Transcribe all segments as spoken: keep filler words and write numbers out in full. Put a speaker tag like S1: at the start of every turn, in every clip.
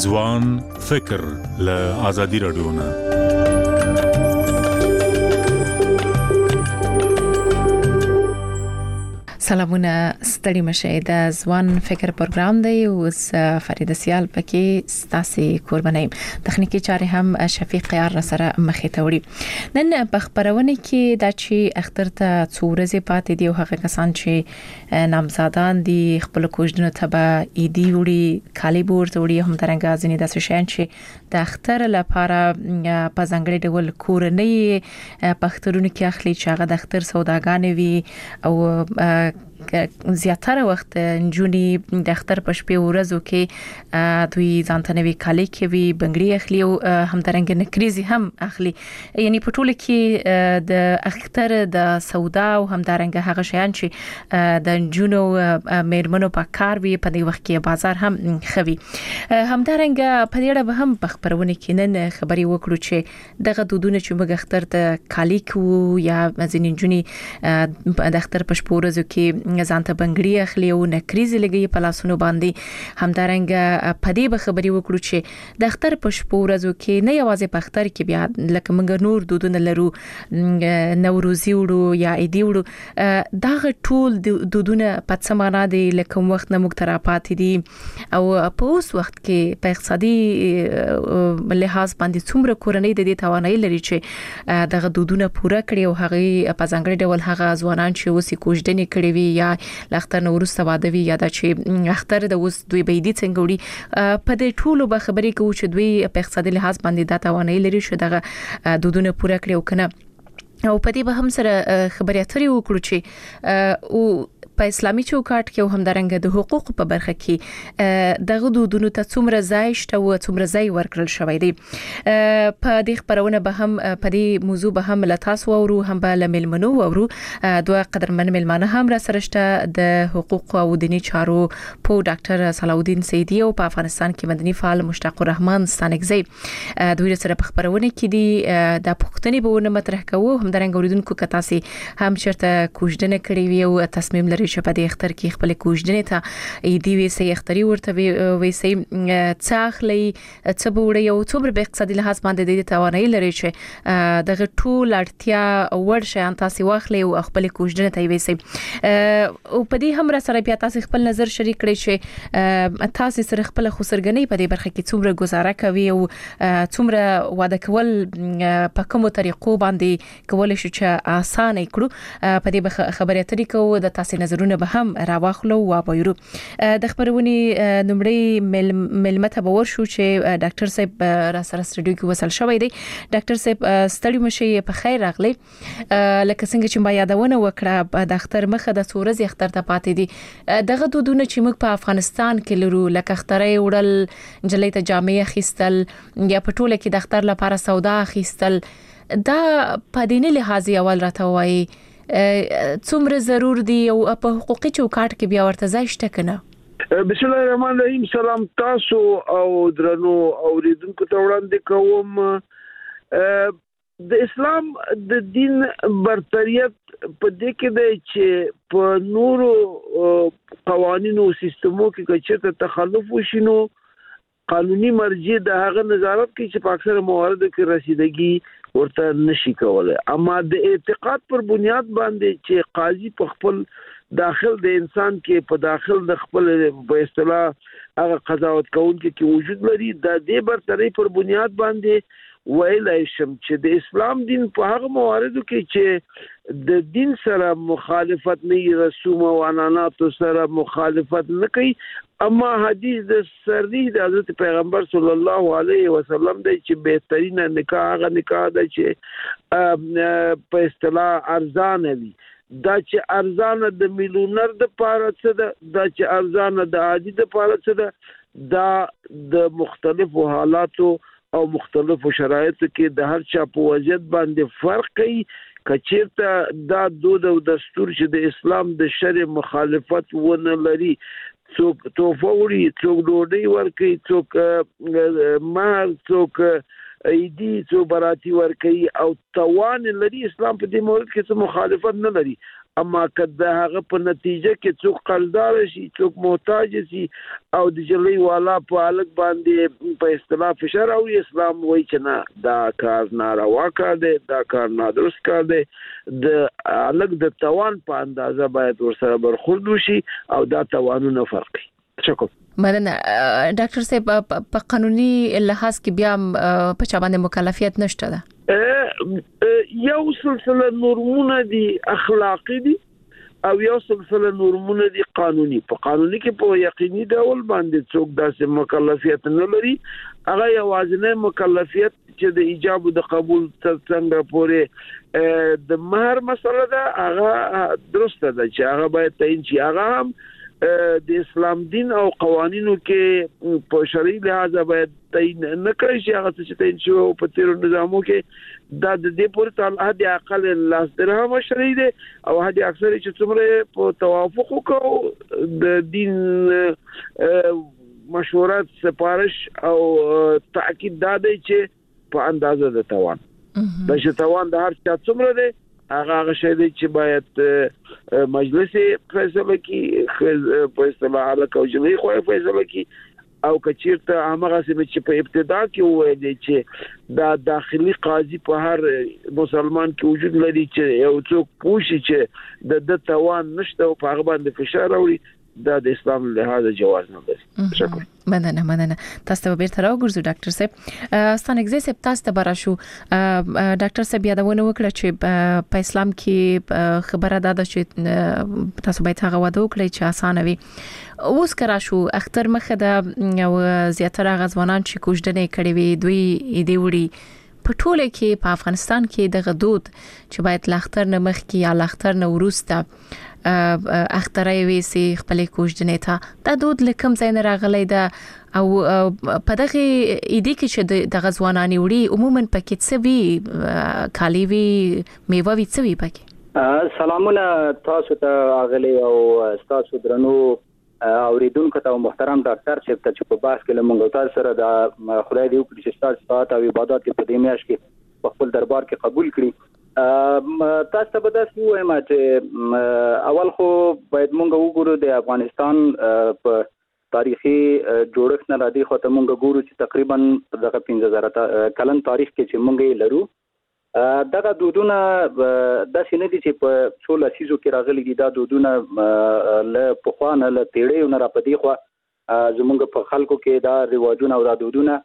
S1: ځوان فکر له آزادي رادیو نه.
S2: سلامونه ستړي مشه د ځوان فکر پروګرام دی او فرید سیال پکې ستاسي قربانیم تخنیکی چارې هم شفیق قیار سره مخې ته وړي. نن په خبرونه کې د چې اختر ته څورزه پاتې دی او هغه کسان چې نامزادان دي خپل کوژدنه تبه ایدي وړي کالی بورت وړي هم ترنګ ازنی د سشن چې د اختر لپاره په ځنګړي ډول کورنۍ پخترونه کې اخلي چې هغه د اختر سوداګانې وي او زیاتره وخت جونی د اختر په شپه ورځو کې دوی ځانته نوي کالي کې وی بنگړي اخلي او همدارنګ نکریزي هم اخلي. یعنی په ټوله کې د اختر د سودا او همدارنګ هغه شیان چې د جونو میرمنو په کار وی په دې وخت کې بازار هم خوي. همدارنګ په دې اړه به هم په خبرونه کې نن خبري وکړو چې دغه دودونه چې موږ اختر ته کالي کو یا ځینې جونی د اختر په شپه ورځو کې ځانته بنگړي اخلي او نکریزي لګي په لاسونو باندې. همدارنګ په دې به خبري وکړو چې د اختر په شپه ورځو کې نه یوازې په اختر کې بیا لکه موږ نور دودونه لرو نوروزي وړو یا عیدي وړو دا ټول دودونه په څه معنا دي لکه وخت نه موږ تر پاتې دي او په اوس وخت کې په اقتصادي لحاظ باندې څومره کورنۍ د دې توانایي لري چې دغه دودونه پوره کړي او هغه په ځانګړي ډول هغه ځوانان چې اوس کوژدنې کړي وي یا لاختر نو ورسته واده وی یا د چې اختر د اوس دوی بيدي څنګه وړي په دې ټولو به خبرې کوو چې دوی په اقتصادي لحاظ باندې د توانایي لري چې دغه دودونه پوره کړي او کنه. او په دې به هم سره خبرې اترې وکړو چې او په اسلامي چوکاټ کې هم درنګ د حقوق په برخه کې دغه دودونو ته څومره ځای شته او څومره ځای ورکړل شوی دی. په دې خبرونه به هم په دې موضوع به هم لتاسو ورو هم به لملمنو ورو دوه قدرمن ملمانه هم را سره شته د حقوق او دینی چارو په ډاکټر صلاح الدین سیدی او په افغانستان کې مدني فعال مشتاق الرحمن ستانکزی دوی سره په خبرونه کې دي د پښتني بهونه مطرح کوو هم درنګ اوریدونکو کتاسي هم چرته کوژدنه کړی وی او تصمیم لري چې په دې اختر کې خپل کوژدنې ته ایدي وی سي اختري ورته وی سي څاخلي څبوړی او څومره په اقتصادي لحاظ باندې د توانایي لري چې دغه ټول اړتیا ور شي تاسو واخلي او خپل کوژدنې ته وی سي او په دې هم را سره بیا تاسو خپل نظر شریک کړئ چې تاسو سره خپل خسرګنۍ په دې برخه کې څومره گزاره کوي او څومره واده کول په کومو طریقو باندې کول شي چې اسانه کړو. په دې خبرې اترې کوو د تاسو نظرونه به هم راوخلو او وایو. د خبرونی نمړی ملمته باور شو چې ډاکټر صاحب را سره سټډیو کې وصل شوی دی. ډاکټر صاحب ستړي مشه په خیر راغلی. لکه څنګه چې ما یادونه وکړه د اختر مخه د څورزي اختر ته پاتې دي دغه دودونه چې موږ په افغانستان کې لرو لکه اخترې وړل جلې ته جامې خيستل یا په ټوله کې د اختر لپاره سودا خيستل دا په دیني لحاظ اول راته وایي څومره ضرور دی او په حقوقي چوکاټ کې بیا ورته ځای شته کنه.
S3: بسم الله الرحمن الرحیم. سلام تاسو او درنو اوریدونکو ته وړاندې کوم. د اسلام د دین برتریت په دې کې دی چې په نورو قوانینو او سیستمو کې چې تخلف وشینو قانوني مرجع د هغه نظارت کوي چې په اکثره مواردو کې رسیدګي ورته نشي کولای. اما د اعتقاد پر بنیاد باندې چې قاضي په خپل داخل د انسان کې په داخل د خپل په اصطلاح هغه قضاوت کوونکی کې وجود لري د دې برتري پر بنیاد باندې ویلای شم چې د اسلام دین په هغه مواردو کې چې د دین سره مخالفت نه رسوم او عنعنات سره مخالفت نه کوي. اما حدیث د سری د حضرت پیغمبر صلی الله علیه وسلم د چې بهترین نکاح هغه نکاح د چې په اصطلاح ارزانه وي دا چې ارزانه د میلیونر د پاره څه ده دا چې ارزانه د عادي د پاره څه ده دا د مختلفو حالاتو او مختلفو شرایطو کې د هر چا په وضعیت باندې فرق کوي. کچېرته دا دود او دستور چې د اسلام د شرع مخالفت ونه لري څوک توفه وړي څوک ډوډۍ ورکوي څوک مال څوک ایدي څوک براتی ورکوي او توان لري اسلام په دې مورد کې څه مخالفت نه لري. اما کله هغه په نتیجه کې څوک قرضدار شي څوک محتاج شي او د جلې والا په الګ باندې په اصطلاح فشار او اسلام وایي چې نه دا کار ناروا کار دی دا کار نادرست کار دی د الګ د توان په اندازه باید ورسره برخورد وشي او دا توانونه فرق کوي. شکر.
S2: مننه ډاکټر صاحب په قانوني لحاظ کې بیا په چا باندې مکلفیت نشته ده؟
S3: یو سلسله نورمونه دي اخلاقی دي او یو سلسله نورمونه دي قانوني. په قانوني کې په یقیني ډول باندې څوک داسې مکلفیت نه لري. هغه یوازینی مکلفیت چې د ایجاب او د قبول څنګه پورې د مہر مسله ده هغه درسته ده چې هغه باید تعین شي. هغه هم د اسلام دین او قوانینو کې په شرعي لحاظ باید تعین نه کړی شي. هغه چې تعین شو په تیرو نظامو کې دا د دې پورې تعالی د اقل لاس درهم شرعي دي او هدي اکثر چې څومره په توافق وکړو د دین مشورت سپارش او تاکید دادی چې په اندازه د توان د شتوان د هر چا څومره دي هغه هغه شی دی چې باید مجلس فیصله کوي په اصطلاح الک او جمعي خو فیصله کوي او کچیرته هغه سمه چې په ابتدا کې وایي چې دا داخلي قاضي په هر مسلمان کې وجود لري چې یو څوک پوښي چې د د توان نشته او په هغه باندې فشار راوړي دا د اسلام لحاظ جواز نه لري. شکر.
S2: مننه مننه تاسو ته بیرته راوګرځو ډاکټر صاحب. ستانګزي صاحب تاسو ته براشو ډاکټر صاحب یادونه وکړه چې په اسلام کې خبره ده چې تاسو باید هغه وده وکړئ چې اسانه وي. اوس کرا شو اختر مخه ده او زیاتره غزوانان چې کوژدنې کړې وي دوی دې وړي په ټوله کې په افغانستان کې د غدود چې باید لاختر نه مخ کې یا لاختر نه ورسته اخترای وي سي خپل کوژدنې ته دا دود لکم ځای نه راغلی ده او په دغه ایدې کې چې د غزوانانی وړي عموما پکې څه وی کالی وی میوه وی څه وی پکې.
S4: سلامونه تاسو ته اغلی او تاسو درنو اوریدونکو ته محترم ډاکټر صاحب ته چې په باس کې لمونږ تاسو سره د خدای دی وکړي چې تاسو ساعت او عبادت په دې میاش کې په خپل دربار کې قبول کړي. تاسو ته به تاسو وایم چې اول خو باید مونږ وګورو د افغانستان په تاریخي جوړښت نه راځي خو ته مونږ ګورو چې تقریبا دغه پنځه زره کلن تاریخ کې چې مونږ لرو دغه دودونه د سینې دي چې په څو لسیزو کې راغلي دي. دا دودونه له پخوانه له تیړې نه را پدې خو زمونږ په خلکو کې دا رواجونه او دا دودونه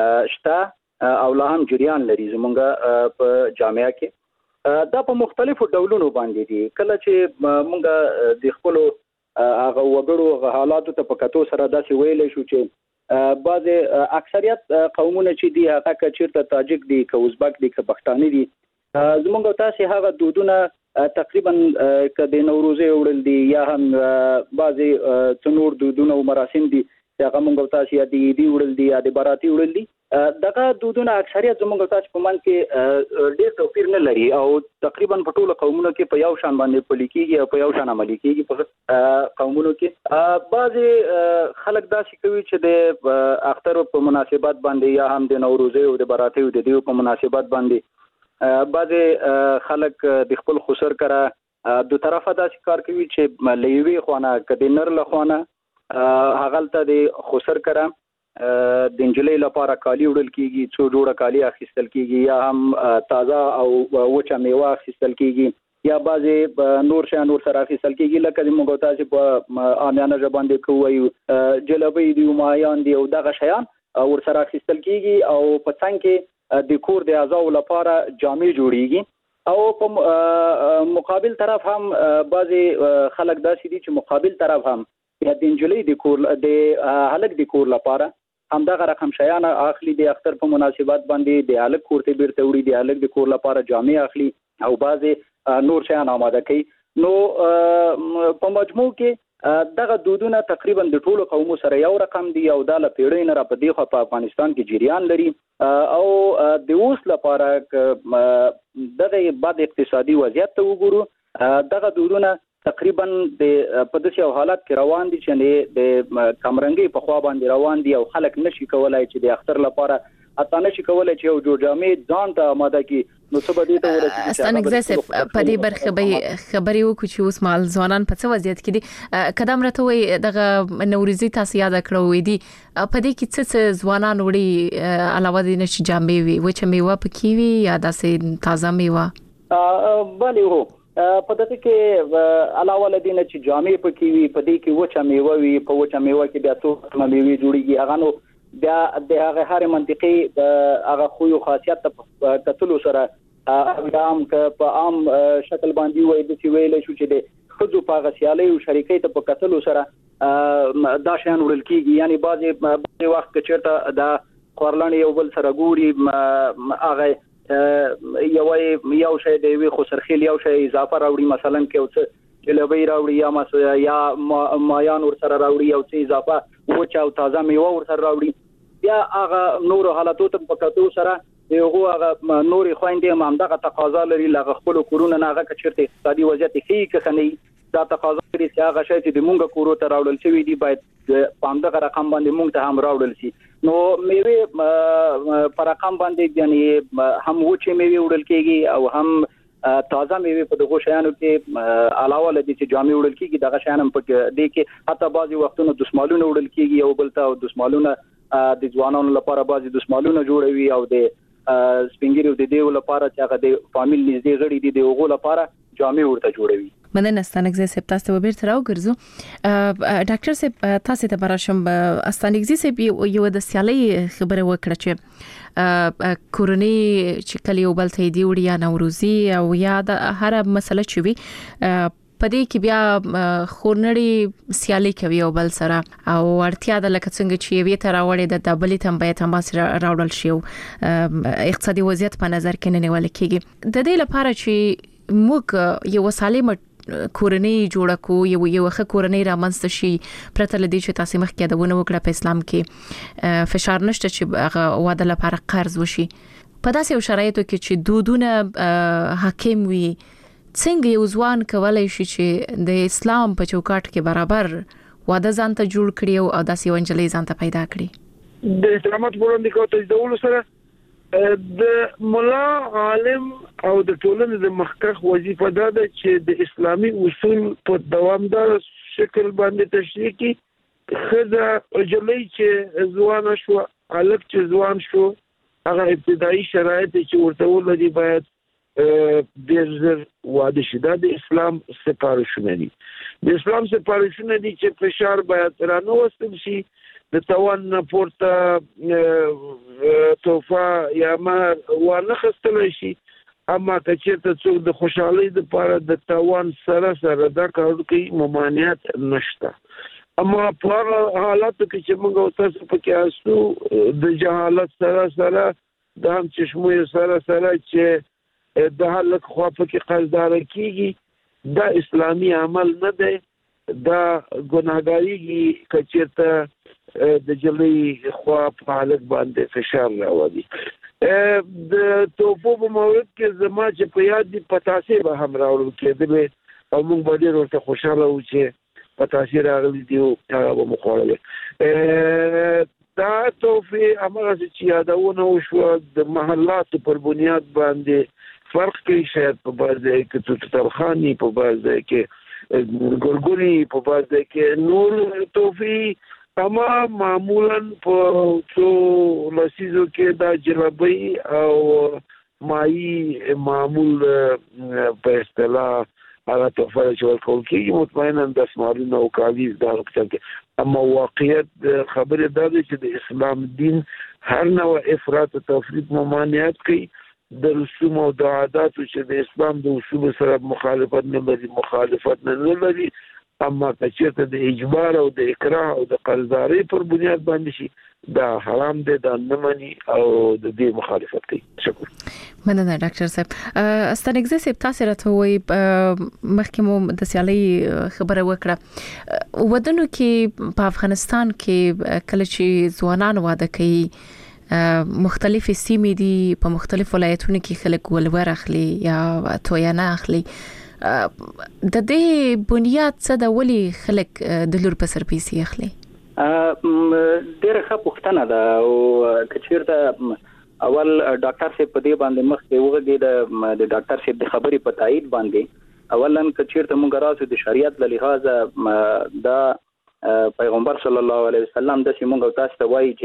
S4: شته او لا هم جریان لري زمونږ په جامعه کې. دا په مختلفو ډولونو باندې دي. کله چې مونږ د خپل هغه وګړو حالاتو ته په کتو سره داسې ویلې شو چې بعض اکثریت قومونه چې دي هغه کچیرته تاجک دي که ازبک دي که پښتاني دي زمونږ تاسو هغه دودونه تقریبا ک د نوروزه وړل دي یا هم بعض څنور دودونه او مراسم دي هغه مونږ تاسو یا دی دی وړل دي یا د باراتي وړل دي. دغه دودونه اکثریت زموږ تاسو په من کې ډېر توپیر نه لري او تقریبا په ټولو قومونو کې په یو شان باندې پلي کېږي او په یو شان عملي کېږي. په قومونو کې بعضي خلک داسې کوي چې د اختر په مناسبت باندې یا هم د نوروزه او د باراتي او د دیو په مناسبت باندې بعضي خلک د خپل خسر کرا دو طرفه داسې کار کوي چې لېوي خوانه کدي نر لخوانه هغلته د خسر کرا د انجلۍ لپاره کالی وړل کیږي څو جوړه کالی اخیستل کیږي یا هم تازه او وچه میوه اخیستل کیږي یا بعضی نور شان نور سره اخیستل کیږي لکه موږ تاسو په عامیانه ژبه باندې کوو جلبی دی مایان دی او دغه شیان ور سره اخیستل کیږي او په څنګه کې د کور د اعضاء لپاره جامې جوړیږي او په مقابل طرف هم بعضی خلک داسې دي چې مقابل طرف هم یا د انجلۍ د کور د هلک د کور لپاره هم دغه رقم شیان اخلي د اختر په مناسبت باندې د الګ کورته بیرته وړي د الګ د کور لپاره جامې اخلي او بعضي نور شیان آماده کوي. نو په مجموع کې دغه دودونه تقریبا د ټولو قومو سره یو رقم دي او د لپیړې نه را پدې خو په افغانستان کې جریان لري او د اوس لپاره دغه بعد اقتصادي وضعیت ته وګورو دغه دودونه تقریبا د په داسې حالت کې روان دي چې د کمرنګي په خوا باندې روان دي او خلک نشي کولای چې د اختر لپاره اتانه شي کولای چې یو جوړ جامې ځان ته آماده کی نو څه به دې ته ورسېږي
S2: استانګزه په دې برخه به خبري وکړو چې اوس مال ځوانان په څه وضعیت کې دي قدم راته وي دغه نوروزي تاسو یاد کړو وې دي په دې کې څه څه ځوانان وړي علاوه دې نشي جامې وي و چې میوه پکې وي یا داسې تازه میوه
S4: بله هو په دې کې علاوه لدینه چې جامې پکې وي په دې کې وچه میوه وي په وچه میوه کې بیا څو میوه جوړيږي هغه نو بیا د هغه هر منطقي هغه خو یو خاصیت ته کتلو سره عام ک په عام شکل باندې وای د سی ویل شو چې د خځو په غسیالي او شریکۍ ته په کتلو سره دا شان وړل کیږي یعنی بعضي بعضي وخت کې چیرته د خورلان یو بل سره ګوري هغه یو یو شی دی وی خو سرخیل یو شی اضافه راوړي مثلا کې اوس جلبی راوړي یا مس یا مایان ور سره راوړي او څه اضافه وچ او تازه میوه ور سره راوړي یا هغه نور حالاتو ته په کتو سره یو هغه نور خويندې مامدغه تقاضا لري لغه خپل کورونه نه هغه چیرته اقتصادي وضعیت کې کني دا تقاضا لري چې هغه شی چې د مونږه کورو ته راوړل شوی دی باید پامدغه رقم باندې مونږ ته هم راوړل شي نو میوه پر رقم باندې یعنی هم وچه میوه وړل کېږي او هم تازه میوه په دغه شیانو کې علاوه لدی چې جامې وړل کېږي دغه شیان هم په دې کې حتی بعضي وختونو دسمالونه وړل کېږي او بل ته دسمالونه د ځوانانو لپاره بعضي دسمالونه جوړوي او د سپینګریو د دیو لپاره چې هغه د فامیل نږدې غړي دي د هغو لپاره جامې ورته جوړوي
S2: مننه ستانګزه سپ تاسو به بیرته راوګرځو ډاکټر سپ تاسو ته براشم استانګزه سپ یو د سیالي خبره وکړه چې کورونی چې کلی یو بل ته دی وړي یا نوروزي او یا د هر مسله چې وي پدې کې بیا خورنړي سیالي کوي او بل سره او ورتیا د لکه څنګه چې وی تر راوړې د دبلې تنبیه تماس راوړل شي اقتصادي وضعیت په نظر کې نه نیول کېږي د دې لپاره چې موږ یو سالم کورنۍ جوړه کو یو یو ښه کورنۍ رامنځته شي پرته لدی چې تاسو مخکې د ونه وکړه په اسلام کې فشار نشته چې واده لپاره قرض وشي په داسې شرایطو کې چې دودونه حاکم وي څنګه یو ځوان کولای شي چې د اسلام په چوکاټ کې برابر واده ځان ته جوړ کړي او داسې ونجلې ځان ته پیدا کړي
S3: د اسلامت وړاندې کوي د ډول سره د مولا عالم او د ټولنې د مخکخ وظیفه ده چې د اسلامي اصول په دوامدار شکل باندې تشریح کړي خزه اجلې چې ځوان شو الک چې ځوان شو هغه ابتدایي شرایط چې ورته ولدي باید ډېر زر واده شي دا د اسلام سپارښتنه دي د اسلام سپارښتنه دي چې فشار باید رانه وستل شي د توان پورته توفا یا ما ونه خستل شي اما کچته څوک د خوشحالي لپاره د توان سره سره دا کار کوي ممانعت نشته اما په حالاتو کې چې موږ تاسو پکې اسو د جهالت سره سره د هم چشمو سره سره چې د حلق خو په قرضدار کیږي دا اسلامي عمل نه دی دا ګناهګاری کچته د جلې خو په حلق باندې فشار راوړي د توپو په مورد کې زما چې په یاد دي پتاسې به هم راوړل کېدل او موږ به ډېر ورته خوشاله وو چې پتاسې راغلي دي او هغه به مخوړل دا توفي امره چې یادونه وشو د محلات پر بنیاد باندې فرق کوي شاید په بازه کې توترخانی په بازه کې ګورګوري په بازه کې نور توفي اما معمولا په څو لسیزو کې دا جلبي او ماي معمول په اصطلاح هغه توفه چې ورکول کېږي مطمئنا د اسمارونو او کالیز دا وکړي اما واقعیت خبره دا ده چې د اسلام دین هر نوع افراط او تفریط ممانعت کوي د رسوم او د عادتو چې د اسلام د اصول سره مخالفت نه لري مخالفت نه لري اما کچته د اجبار او د اکراه او د قرضداري پر بنیاد باندې شي دا حرام دی دا نه مني او د دې مخالفت کوي شکر
S2: مننه ډاکټر صاحب استانګزه صاحب تاسو راته وایي مخکې مو د سیالي خبره وکړه ودونو کې په افغانستان کې کله چې ځوانان واده کوي مختلفې سیمې دي په مختلفو ولایتونو کې خلک ولور اخلي یا تویانه اخلي د دې بنیاد څه د ولي خلک د لور په سر پیسې اخلي
S4: ډېر ښه پوښتنه ده او کچیرته اول ډاکټر صاحب په دې باندې مخ کې وګړي د د ډاکټر صاحب د خبرې په تایید باندې اولا کچیرته موږ راځو د شریعت له لحاظه دا پیغمبر صلی الله علیه وسلم د سیمونږ تاسو ته وایي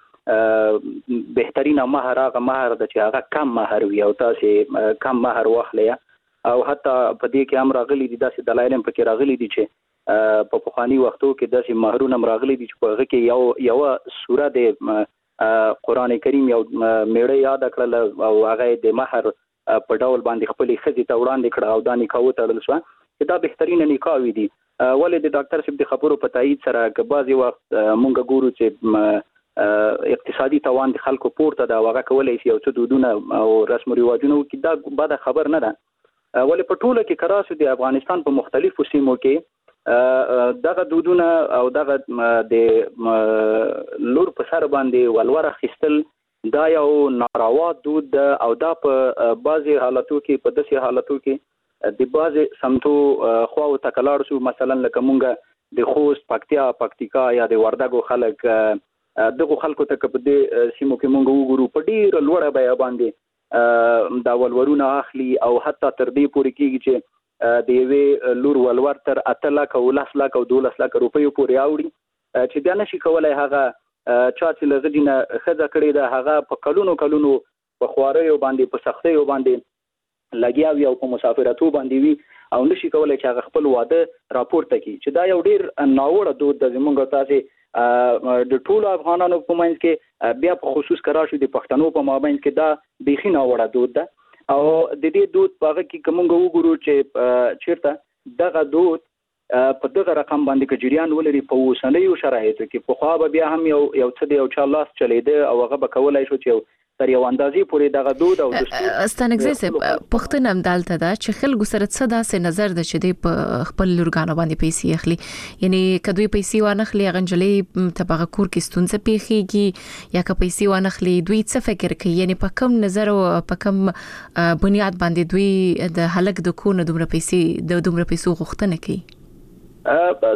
S4: چې بهترینه مہر هغه مہر د چې هغه کم مہر وي او تاسو کم مہر واخلئ او حتی په دې کې هم راغلي دي داسې دلایل هم پکې راغلي دي چې په پخواني وختو کې داسې مہرونه هم راغلي دي چې په هغه کې یو یو سوره د قرآن کریم یو میړه یاد کړل او هغه د مہر په ډول باندې خپل خزي ته وړاندې کړ او دا نکاح وتړل شو چې دا بهترینه نکاح وي دي ولې د ډاکټر صاحب د خبرو په تایید سره که بعضی وخت مونږ ګورو چې اقتصادي توان د خلکو پورته دا وغه کولای شي او څه دودونه او رسم او رواجونه کې دا بعد خبر نه ده ولې په ټوله کې کراسو د افغانستان په مختلفو سیمو کې دغه دودونه او دغه د لور په سر باندې ولوره خستل دا یو ناروا دود او دا په بعضي حالاتو کې په داسې حالاتو کې د بعضي سمتو خو او تکلار شو مثلا لکه مونږه د خوست پکتیا پکتیکا یا د وردګو خلک دغه خلکو ته په دې سیمو کې مونږ وګورو په ډیر لوړه بیا باندې دا ولورونه اخلي او حتی تر دې پورې کېږي چې د یوې لور ولور تر اته لک او لس لک او دولس لک روپیو پورې اوړي چې بیا نشي کولای هغه چا چې لږدینه خزه کړی دا هغه په کلونو کلونو په خواريو باندې په سختیو باندې لګیا وي او په مسافرتو باندې وي او نشي کولای چې هغه خپل واده راپورته کړي چې دا یو ډیر ناوړه دود د زمونږ تاسو د ټولو افغانانو په منځ کې بیا په خصوص کرا شو د پښتنو په مابین کې دا بيخي ناوړه دود ده او د دې دود په هغه کې کومه وګورو چې چیرته دغه دود په دغه رقم باندې کې جریان ولري په اوسنیو شرایطو کې په خو بیا هم یو یو څه دی او چې الله چلیده او هغه به کولای شو چې تر یو اندازې پورې دغه دود او دستور
S2: استانګزه پښتون هم دالته دا چې خلکو سره څه داسې نظر د چې د خپل لورګانو باندې پیسې اخلي یعنی کدوې پیسې وانخلي غنجلې تبغه کور کې ستونزه پیخيږي یا که پیسې وانخلي دوی څه فکر کوي یعنی په کوم نظر او په کوم بنیاد باندې دوی د هلک د کو نه دومره پیسې د دومره پیسو غوښتنه کوي
S4: ا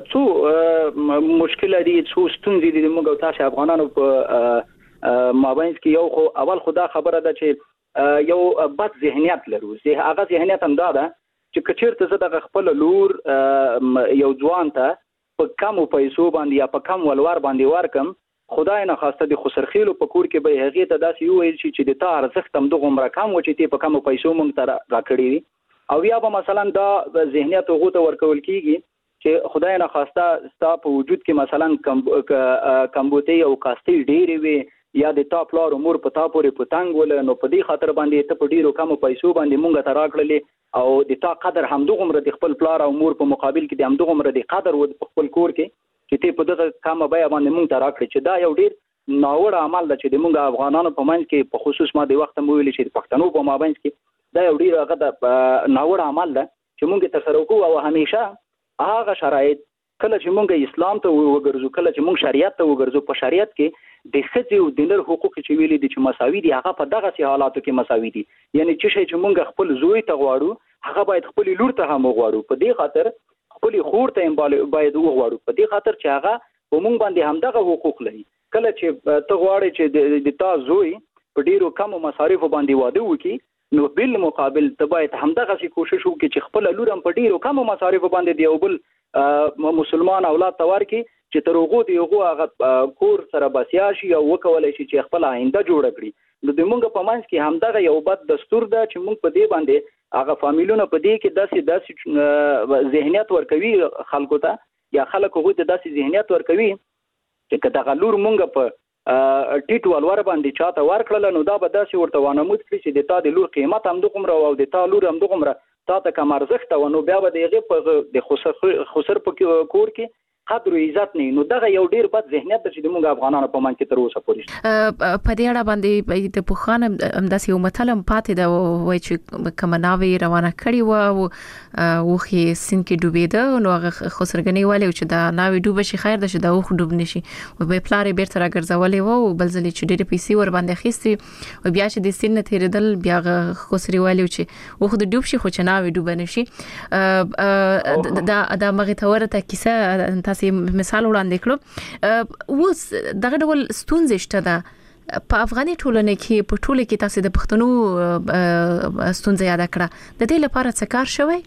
S4: څو مشکل دي څو ستونزې دي موږ تاسو افغانانو په مابین کې یو خو اول خدا خبره ده چې یو بد ذهنیت لرو زه هغه ذهنیت هم دا ده چې کچیرته زه د خپل لور یو ځوان ته په کم پیسو باندې یا په کم ولور باندې ورکم خدای نه خواسته د خسرخیلو په کور کې به هغه ته داسې یو ویل شي چې د تا ارزښت هم دغه عمر کم و چې تی په کم پیسو مونږ ته راکړي او یا به مثلا دا ذهنیت هغه ته ورکول کیږي چې خدای نه خواسته ستا په وجود کې مثلا کمبوتي او کاستي ډېری وي یا د تا پلار امور په تا پورې پتنګ ول نو په دې خاطر باندې ته په ډیرو کم پیسو باندې مونږ ته راکړلې او د تا قدر هم دغه عمر د خپل پلار او امور په مقابل کې د هم دغه عمر د قدر و په خپل کور کې چې ته په دغه کم بیا باندې مونږ ته راکړې چې دا یو ډیر ناوړه عمل ده چې د مونږ افغانانو په منځ کې په خصوص ما د وخت مو ویل چې د پښتنو په مابین کې دا یو ډیر هغه ناوړه عمل ده چې مونږ تر سره وکړو او همیشه هغه شرایط کله چې مونږ اسلام ته وګرځو کله چې مونږ شریعت ته وګرځو په شریعت کې د ښځې او د نر حقوق چې ویلي دي چې مساوي دي هغه په دغه سي حالاتو کې مساوي دي یعنی چې شي چې مونږ خپل زوی ته غواړو هغه باید خپل لور ته هم غواړو په دې خاطر خپل خور ته هم باید وغواړو په دې خاطر چې هغه په مونږ باندې هم دغه حقوق لري کله چې ته غواړې چې د تا زوی په ډیرو کم مصارف باندې واده وکړي نو بل مقابل ته باید هم دغه سي کوشش وکړي چې خپل لور هم په ډیرو کم مصارف باندې دی او بل مسلمان اولاد تور کې چې ترغو دی هغه هغه کور سره بسیا شي او وکولای شي چې خپل آینده جوړ کړي نو د مونږ په منځ کې همدغه یو بد دستور ده چې مونږ په دې باندې هغه فامیلونو په دې کې داسې داسې ذهنیت ورکوي خلکو ته یا خلکو غوډه داسې ذهنیت ورکوي چې کله لور مونږ په ټیټ ولور باندې چاته ورکړل نو دا به داسې ورته وانمود کړي چې د تا د لور قیمت هم دغه او د تا لور هم دغه تا ته کوم ارزښت و نو بیا به دغه په د خسر خسر په کور کې قدر او عزت نه نو دغه یو ډیر بد ذهنیت چې د موږ افغانانو په منځ کې تر اوسه پورې
S2: په دې اړه باندې د پوخانه همداسې یو متلم پاتې دا وای چې کمناوي روانه کړی و او وخی سین کې ډوبېده نو هغه خسرګنی والي چې دا ناوي ډوب شي خیر ده چې دا وخ ډوب نشي او به پلار بیرته راګرځولې و او بل ځلې چې ډېر پیسې ور باندې خېستي او بیا چې د سین تیرېدل بیا خسري والي چې وخ د ډوب شي خو چې ناوي ډوب نشي دا دا مغه تورته کیسه تاسو مثال وړاندې کړو اوس دغه ډول ستونزې شته ده په افغاني ټولنه کې په ټوله کې تاسو د پښتنو ستونزې یاد کړه د دې لپاره څه کار شوی؟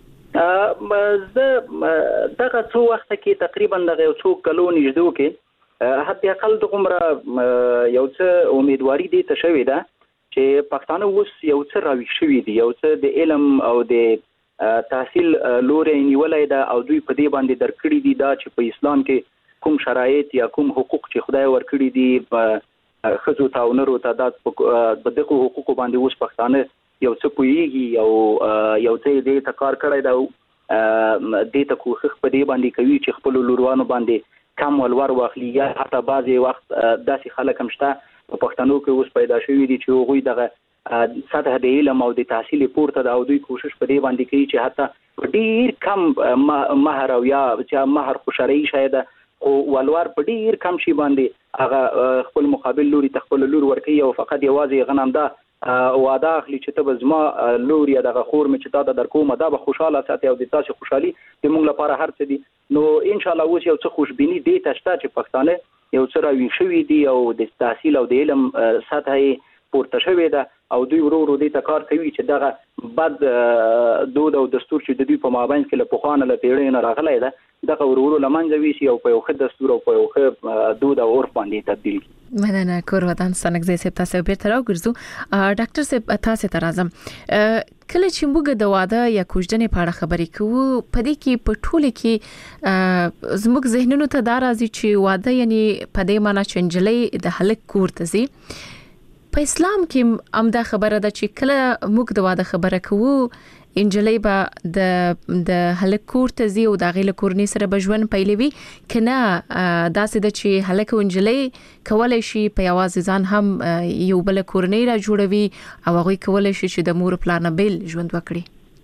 S4: زه دغه څو وخت کې تقریبا دغه څو کلو نږدې کې حتی اقل دغمره یو څه امیدواري دي ته شوې ده چې پښتانه اوس یو څه راوي شوي دي، یو څه د علم او د تحصیل لوري نیولای ده او دوی په دې باندې درکړي دي دا چې په اسلام کې کوم شرایط یا کوم حقوق چې خدای ورکړي دي په خزو تا او نرو تعداد په دغه حقوق باندې اوس پښتانه یو څه پويږي او یو څه دې تکار کړی دا دې ته کوښښ په دې باندې کوي چې خپل لوروانو باندې کم ولور واخلي یا حتی بعضي وخت داسې خلک هم شته په پښتنو کې اوس پیدا شوی دي چې هغوی دغه سطح د علم او د تحصیل پورته د او دوی کوشش په دې باندې کوي چې حتی ډیر کم مہر او یا چې مہر خوشالي شاید او ولور په ډیر کم شي باندې هغه خپل مقابل لوري تخپل لور ورکي او فقط یوازې غنم ده واده اخلي چې ته بزما لوري دغه خور مې چې تا د درکومه دا به خوشاله ساتي او د تاسو خوشحالي د موږ لپاره هر څه دي. نو ان شاء الله اوس یو څه خوشبيني دي تاسو چې پښتانه یو څه راوي شوی دي او د تحصیل او د علم سطح پورته شوی ده او دوی ورو ورو دې ته کار کوي چې دغه بد دود او دستور چې د دوی په مابین کې له پخوانه له پیړۍ نه راغلی ده دغه ورو ورو لمنځه ویسي او په یو ښه دستور او په یو ښه دود او عرف باندې تبدیل کړي.
S2: مننه کور ودان ستنګ زې سپ تاسو بیرته راوګرځو. ډاکټر سپ تاسو ته راځم. کله چې موږ د واده یا کوژدنې په اړه خبرې کوو په دې کې په ټوله کې زموږ ذهنونو ته دا راځي چې واده یعنی په دې معنی چې انجلۍ د هلک کور ته ځي. په اسلام کې امدا خبره ده چې کله موږ د واده خبره کوو انجلۍ به د د هلک کور ته ځي او د غیله کورنۍ سره به ژوند پیلوي کنه داسې د چې هلک او انجلۍ کولای شي په یوازې ځان هم یو بل کورنۍ را جوړوي او هغه کولای شي چې د مور پلان بیل ژوند وکړي.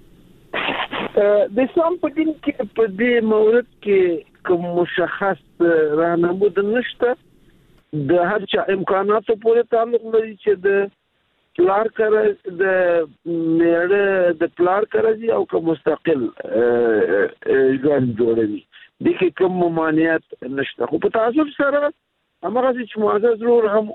S3: د اسلام په دین کې په دې مورد کې کوم مشخص راهنمود نشته. د هر چا امکاناتو پورې تعلق لري چې د پلار کړه د میړه د پلار کړه او کوم مستقل ژوند جوړوي د کې کوم ممانعت نشته. خو په تاسو سره هغه چې معزز ورور هم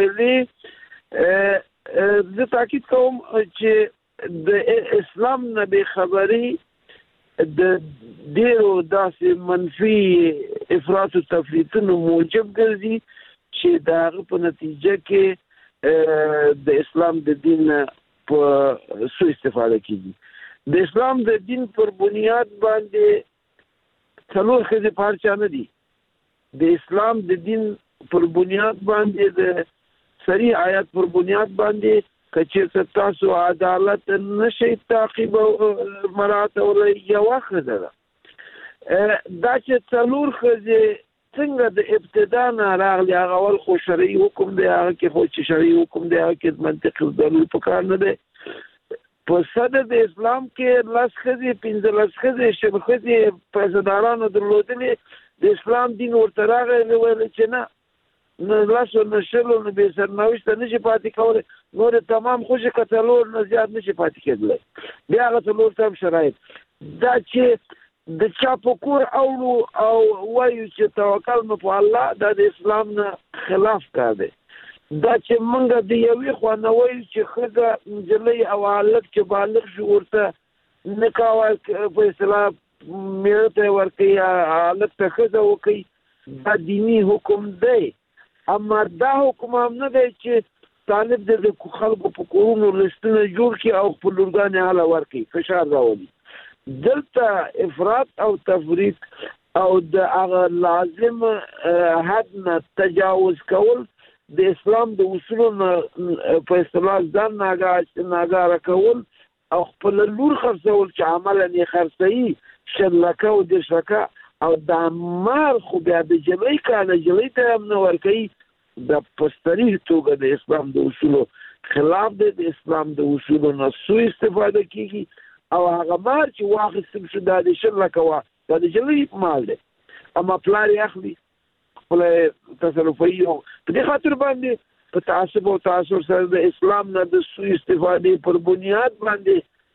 S3: ویلي د تاکید کوم چې د اسلام نه به خبري د ډیرو داسې منفي افراط او تفریطونو موجب ګرځي چې داغه په نتیجه کې د اسلام د دین په سو استفاده کیږي. د اسلام د دین پر بنیاد باندې څلور خزه پارچا نه دي. د اسلام د دین پر بنیاد باندې د صریح آیات پر بنیاد باندې کچې تاسو عدالت نشي تعقیب او مرات او یو خزه ده دا چې څلور خزه څنګه د ابتدا نه راغلی هغه ول خو شرعي حکم دی هغه کې خو چې شرعي حکم دی هغه کې منطقي دلیل پکار نه دی. په صد د اسلام کې لاس خزي پنځه لاس خزي شب خزي پیسدارانو درلودلې د اسلام دین ورته راغلی ویل چې نه نه لاس نه شلو نه به سرنوشت نشي پاتې کولای نور تمام خوشي کتلور نه زیات نشي پاتې کېدلی بیا هغه څلور تم شرایط دا چې د چا په کور اولو او وایو چې توکل مو په الله د اسلام نه خلاف کار دی. دا چې موږ د یوې خوا نه وایو چې خزه انجلۍ او هلک چې بالغ شي ورته نکاح په اصطلاح میړه ته ورکوي هلک ته ښځه وکړي دا دیني حکم دی. اما دا حکم هم نه دی چې طالب د خلکو په کورونو لستونه جوړ کړي او خپل لورګانې هله ورکړي فشار راولي. دلته افراط او تفریط او د هغه لازم حد نه تجاوز کول د اسلام د اصولو په اصطلاح ځان ناګاره کول او خپل لور خرڅول چې عملا یې خرڅوي شلکه او دشکه او د مال خو بیا د جلۍ کاله جلۍ ته هم نه ورکوي د پستري توګه د اسلام د اصولو خلاف دی. د اسلام د اصولو نه سوء استفاده کیږي او هغه مال چې واخیستل شو دا د شلکه وا دا د جلۍ مال دی اما پلار یې اخلي خپل تصرفي او په دې خاطر باندې په تعصب او تعصب سره د اسلام نه د سوء استفاده پر بنیاد باندې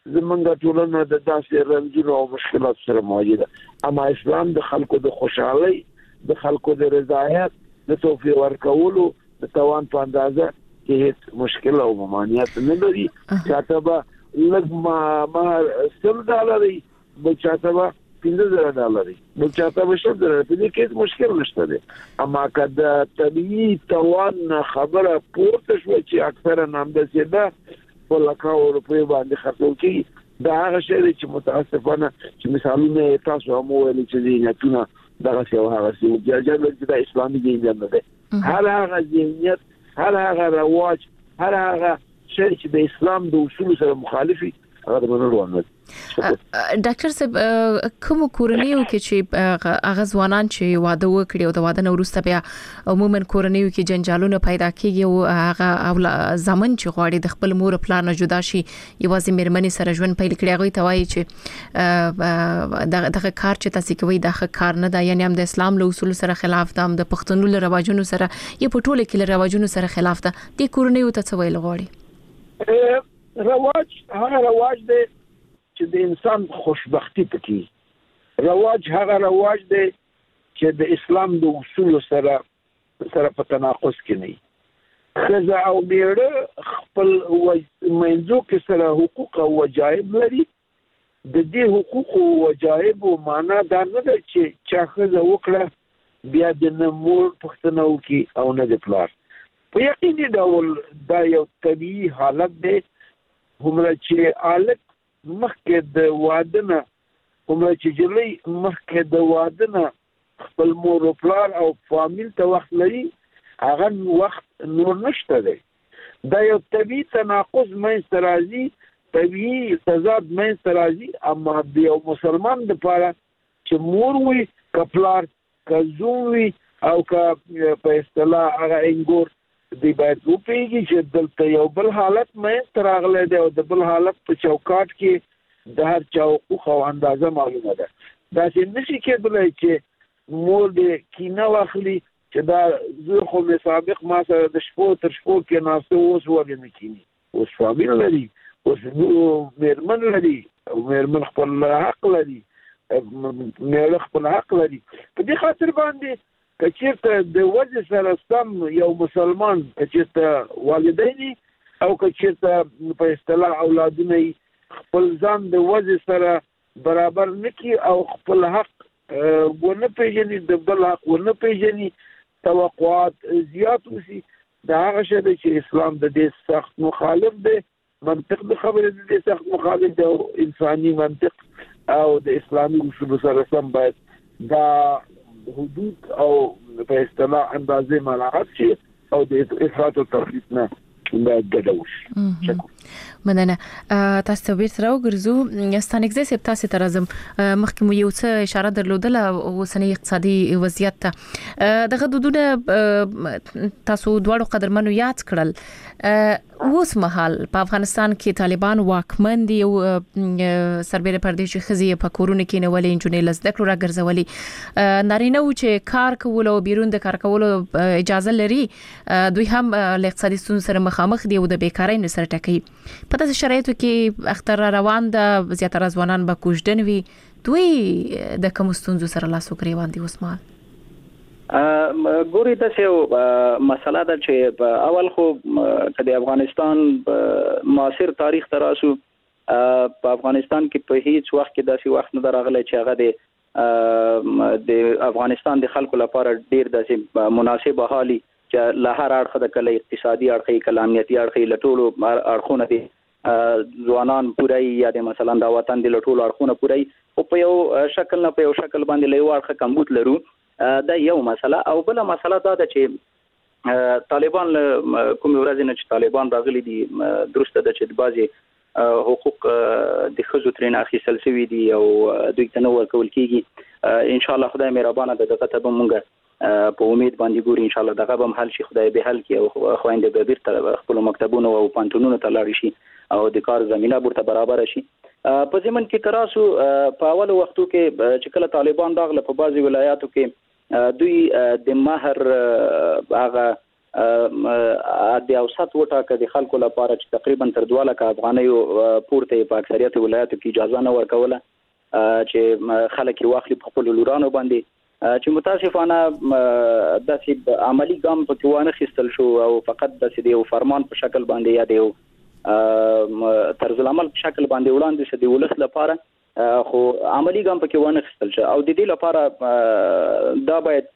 S3: زمونږ ټولنه د داسې رنځونو او مشکلات سره مواجه ده اما اسلام د خلکو د خوشحالي د خلکو د رضایت د توفیق ورکولو د توان په اندازه کې هیڅ مشکل او ممانعت نه لري چاته به لږ ما ما سل ډالري بل چاته به پنځه زره ډالري بل چاته به شل زره په دې کې مشکل نشته دی اما کله طبيعي توان خبره پورته شو چې اکثره نامدسه ده په لکه روپیه باندې خرڅول کی دا هغه شی چې متاسفانه چې مثالونه تاسو هم ویل چې ذهنیتونه دغه څه هغه چې جاجل د اسلامي دین نه ده هر هغه ذهنیت هر هغه رواج هر هغه شی چې د اسلام د اصول سره مخالفي هغه د منلو نه
S2: ډاکټر صاحب کوم کورنیو کې چې هغه ځوانان چې واده وکړي او د واده نه وروسته بیا عموما کورنیو کې جنجالونه پیدا کیږي او هغه او زمون چې غواړي د خپل مور پلان نه جدا شي یوازې مېرمنې سره ژوند پیل کړي هغه ته وایي چې دغه کار چې تاسو کوي دغه کار نه ده یعنی هم د اسلام له اصول سره خلاف ده د پښتنو له رواجونو سره یا په ټوله کې له رواجونو سره خلاف ده د کورنیو ته څه ویل غواړي
S3: رواج هغه رواج دی چې د انسان خوشبختی پکې رواج هغه رواج دی چې د اسلام د اصول سره سره په تناقض کې نه خزه او میړه خپل منځو کې سره حقوق او واجب لري د دې حقوق او واجب او معنا دا نه ده چې چا خزه وکړه بیا د نمور پښتنو کې او نه د پلار په یقیني ډول دا یو طبيعي حالت دی همره چې حالت مخکې د واده نه همره چې جلې مخکې د واده نه خپل مور او پلار او فامیل ته وخت لري هغه وخت نور نشته دی دا یو طبيعي تناقض منځ راځي طبيعي تضاد منځ راځي اما د یو مسلمان لپاره چې مور وي کپلار کزوي او کا په اصطلاح هغه انګور دی باید وپیږي چې دلته یو بل حالت مې تراغله دی او د بل حالت په چوکاټ کې د هر چا حقوق او اندازه معلومه ده دا چې نشي کېدلی چې مور دې کینه واخلي چې دا زه خو مې سابق ما سره د شپو تر شپو کې ناسته اوس ولې نه کینی اوس فامیل لري اوس مېرمن لري او مېرمن خپل حق لري مېړه خپل حق لري په دې خاطر باندې کچېرته د وجه سره سم یو مسلمان کچېرته والدین او کچېرته په اصطلاح اولادونه خپل ځان د وجه سره برابر نکي او خپل حق ونه پیژني د بل حق ونه پیژني توقعات زیات وسی دا هغه شی چې اسلام د دې سخت مخالف دی منطق د خبرې د دې سخت مخالف دی او انساني منطق او د اسلامي اصول سره سم باید دا حدود او په اصطلاح اندازې مراعات شي او د افراط او تفریط نه باید ګډوډ شي.
S2: مننه. تاسو به تر وګرځو ستانګزه سپ تاسو ته راځم مخکې مو یو څه اشاره درلودله اوسنۍ اقتصادي وضعیت ته دغه دودونه تاسو دواړو قدرمنو یاد کړل اوس مهال په افغانستان کې طالبان واکمن دي او سربېره پردیشي خزي په کورونه کې نه ولې انجونې لزدکړو راګرځولي نارینه و چې کار کول او بیرون د کار کولو اجازه لري دوی هم له اقتصادي ستونزو سره مخامخ دي او د بیکارۍ نه سره ټکي په داسې شرایطو کې اختر روان ده زیاتره ځوانان به کوژدن وي دوی د کوم ستونزو سره لاس وګریوان دي اوس مهال
S4: ګوري تاسو مسله ده چې اول خو کله افغانستان معاصر تاریخ تراسو په افغانستان کې په هیڅ وخت کې داسې وخت نه راغلی چې هغه د د افغانستان د خلکو لپاره ډیر داسې مناسبه حالي چې له هر اړخه د کله اقتصادي اړخي کلاميتي اړخي لټولو اړخونه دي ځوانان پورای یا د مثلا د وطن د لټولو اړخونه پورای او په یو شکل نه په یو شکل باندې له یو اړخه کمبود لرو دا یو مسله او بل مسله دا ده چې طالبان کوم ورځ نه چې طالبان راغلي دي درسته ده چې د بازي حقوق د خزو ترين اخیستل شوی دي او دوی ته نو ورکول کیږي ان شاء الله خدای مهربانه ده دغه ته مونږ په امید باندې ګوري ان شاء الله دغه به حل شي خدای به حل کی او خويندې به بیرته خپل مکتبونو او پانتونونو ته لاړ شي او د کار زمينه برته برابر شي په زمن کې تراسو په اول وختو کې چې کله طالبان داغله په بعضي ولایاتو کې دوی د مہر هغه د اوسط وټاکه د خلکو لپاره چې تقریبا تر دوه لکه افغانۍ پورته په اکثریت ولایاتو کې اجازه نه ورکوله چې خلک یې واخلي په خپل لورانو باندې چې متاسفانه داسې عملی ګام په کې وانه خیستل شو او فقط داسې د یو فرمان په شکل باندې یا د یو طرز العمل په شکل باندې وړاندې شو د ولس لپاره خو عملی ګام په کې وانه خیستل شو او د دې لپاره دا باید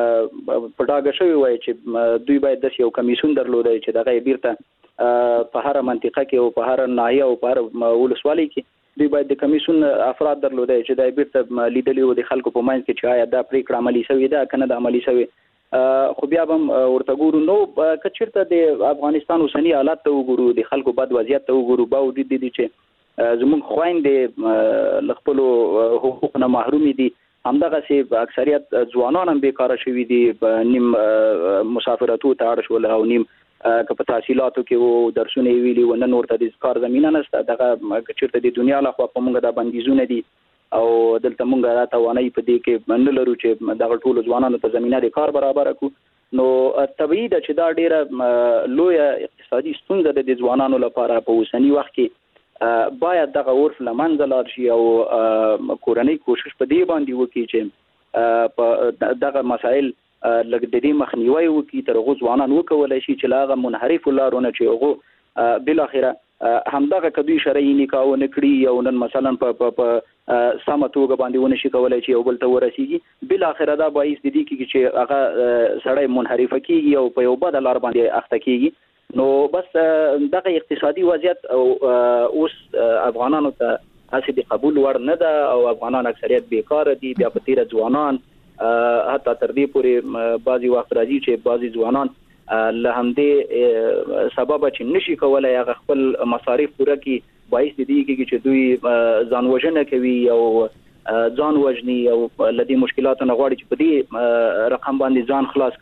S4: په ډاګه شوی وای چې دوی باید د یو کمیسیون درلودای چې دغه بیرته په هر منطقه کې او په هر ناحیه او په هر ولسوالۍ کې دوی باید د کمیسیون افراد درلودای چې د بیرته لیدلی و د خلکو په منځ کې چې آیا دا پریکړه عملی شوی ده کنه د عملی شوی خو بیا هم ورته ګورو نو کچیرته د افغانستان اوسنی حالات ته وګورو د خلکو بد وضعیت ته وګورو باوجود دي چې زموږ خويندې لخپلو حقوقو نه محروم دي همدغه سي اکثریت ځوانان هم بیکاره شوي دي نیم مسافرتو ته اړ شول او نیم که په تحصیلاتو کې وو درسونه ویلي و نن ورته د کار زمينه نشته دغه چیرته د دنیا له خوا په موږ د بندیزونه دي او دلته موږ راته وانه په دې کې نه لرو چې دغه ټول ځوانانو ته زمينه د کار برابر کړو نو طبيعي ده چې دا ډیره لوی اقتصادي ستونزه ده د ځوانانو لپاره په اوسنی وخت کې باید دغه عرف لمنځه لاړ شي او کورنۍ کوشش په دې باندې وکړي چې په دغه مسائل لږ د دې مخنیوي وکړي تر هغه ځوانان وکولای شي چې لاغه منحرف لارونه چې هغه بل اخره همدغه کدوې شرعي نکاح نکړي او نن مثلا په په سمتوګه باندې ونه شي کولای چې یو بل ته ورسیږي بل اخره دا باعث دي چې هغه سړی منحرف کیږي او په یو بدل لار باندې اخته کیږي نو بس دغه اقتصادي وضعیت او اوس افغانانو ته هڅه د قبول ور نه ده او افغانان اکثریت بیکاره دي بیا په تیر ځوانان حتی تر دې پورې بعضي وخت راځي چې بعضي ځوانان له همدې سبب چې نشي کولای هغه خپل مصارف پوره کړي باعث دي چې دوی ځان وژنه کوي او ځان وژني او لدی مشکلاتو نه غواړي چې په دې رقم باندې ځان خلاص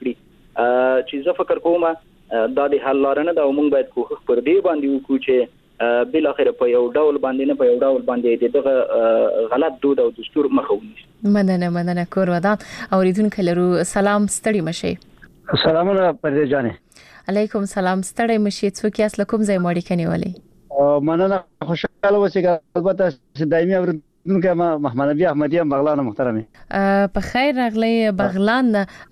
S4: کړي چې زه فکر کوم دا د حل لار نه دا موږ باید کوښښ پر دې باندې وکړو چې بل اخر په یو ډول باندې نه په یو ډول باندې دغه غلط دود او دستور مخه ونیسي
S2: مننه مننه کور ودان اوریدونکو لرو سلام ستړي مشه
S5: سلامونه پردې جانې
S2: علیکم سلام ستړي مشه څوک یاس لکم زای ماړی کني ولې
S5: مننه خوشاله اوسې البته دایمي اور دونکو محمد نبی احمدی بغلان محترمه
S2: په خیر راغلی بغلان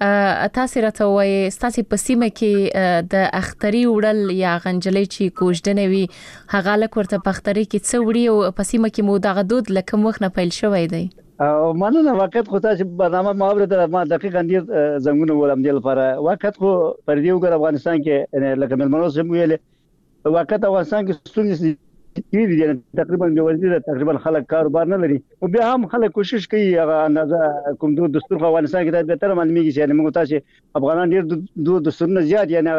S2: تاسو راته وای تاسو په سیمه کې د اختری وړل یا غنجلې چې کوژدنه وي هغه لک ورته په اختری کې څه وړي او په سیمه کې مو دغه دود لکه مخ نه پیل شوی دی
S5: او مننه وخت خو تاسو برنامه ماوره ما دقیقاً ډیر زنګونه ولم دی لپاره وخت خو پر دې وګور افغانستان کې لکه ملمنو سم ویلې وخت افغانستان کې ستونزې کیږي تقریبا د وزیر تقریبا خلک کاروبار نه لري او بیا هم خلک کوشش کوي هغه اندازه کوم د دستور په افغانستان کې د بهتر معلومیږي چې موږ تاسو افغانان ډیر د دستورونه زیات یعنی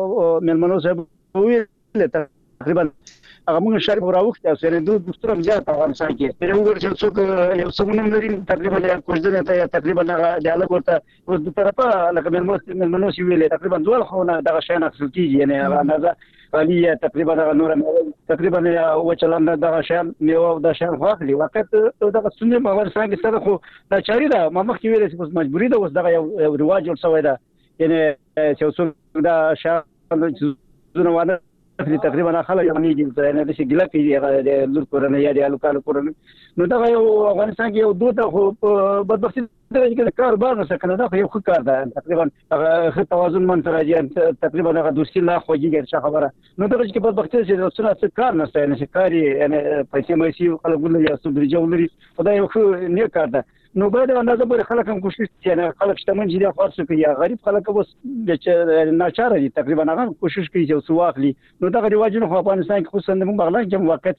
S5: ملمنو صاحب ویل تقریبا هغه موږ شریف راوخت او سره د دستور زیات افغانستان کې پر وګور چې څوک یو څومره لري تقریبا یا کوژدنه ته تقریبا هغه د علاقه ورته د طرفه لکه ملمنو سی ویل تقریبا دوه خونه دغه شین اصل کیږي یعنی هغه اندازه عالیه تقریبا نور تقریبا وچلان دغه شان میو د شان واخلي وخت دغه سنې افغانستان کې سره خو دا چاري ده ما مخکې ویل چې مجبوری ده اوس دغه یو رواج جوړ شوی ده یعنی چې څو دا شان زونه ونه تقریبا خلک یعنی د شي ګلا کې د لور کورنۍ یا د الکال کورنۍ نو دا یو افغانستان کې یو دوه خو بدبختي درجه کې کاروبار نه سکنه دا یو ښه کار ده تقریبا هغه توازن من راځي تقریبا هغه دوستي لا خوږي څه خبره نو دا چې بدبختي چې څه کار نه ستای نه کاری یعنی پیسې مې سي خلک ولري یا څو درجه ولري خدای یو ښه نه کار ده نو باید اندازه پر خلک هم کوشش کوي خلک شتمن دي خاص کوي غریب خلک اوس د ناچاره دي تقریبا هغه کوشش کوي چې سو واخلي نو دا غواړي خو افغانستان کې خصوصا د بغلان کې وخت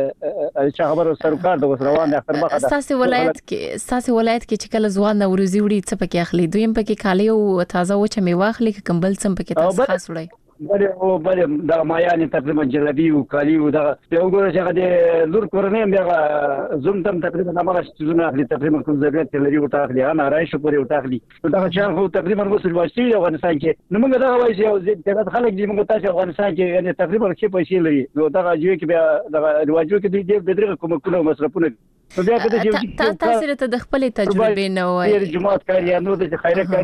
S5: چې چې خبره سرکار د روان د اخر مخه ده
S2: ساسي ولایت کې ساسي ولایت کې چې کله ځوان نوروزي وړي څه پکې اخلي دویم پکې کالی او تازه و چې میوه اخلي کمبل سم پکې تاسو خاص وړي
S5: بله او بله دا مایان تقریبا جلبي او کالی او دا یو ګور چې د لور کورنۍ بیا زوم تم تقریبا هغه شتونه اخلي تقریبا کوم ضرورت لري او تاخلي انا رايش پورې او تاخلي دا چې خو تقریبا وسل واشي افغانستان کې نو موږ دا وایي چې د خلک دې موږ تاسو افغانستان کې یعنی تقریبا کې پیسې لري نو دا راځي کې بیا دا رواجو کې دې بدرګه کوم کوم مصرفونه نو بیا کله چې
S2: تاسو ته د خپل تجربه نه وایي
S5: جماعت کاری یا نو د خیره کاری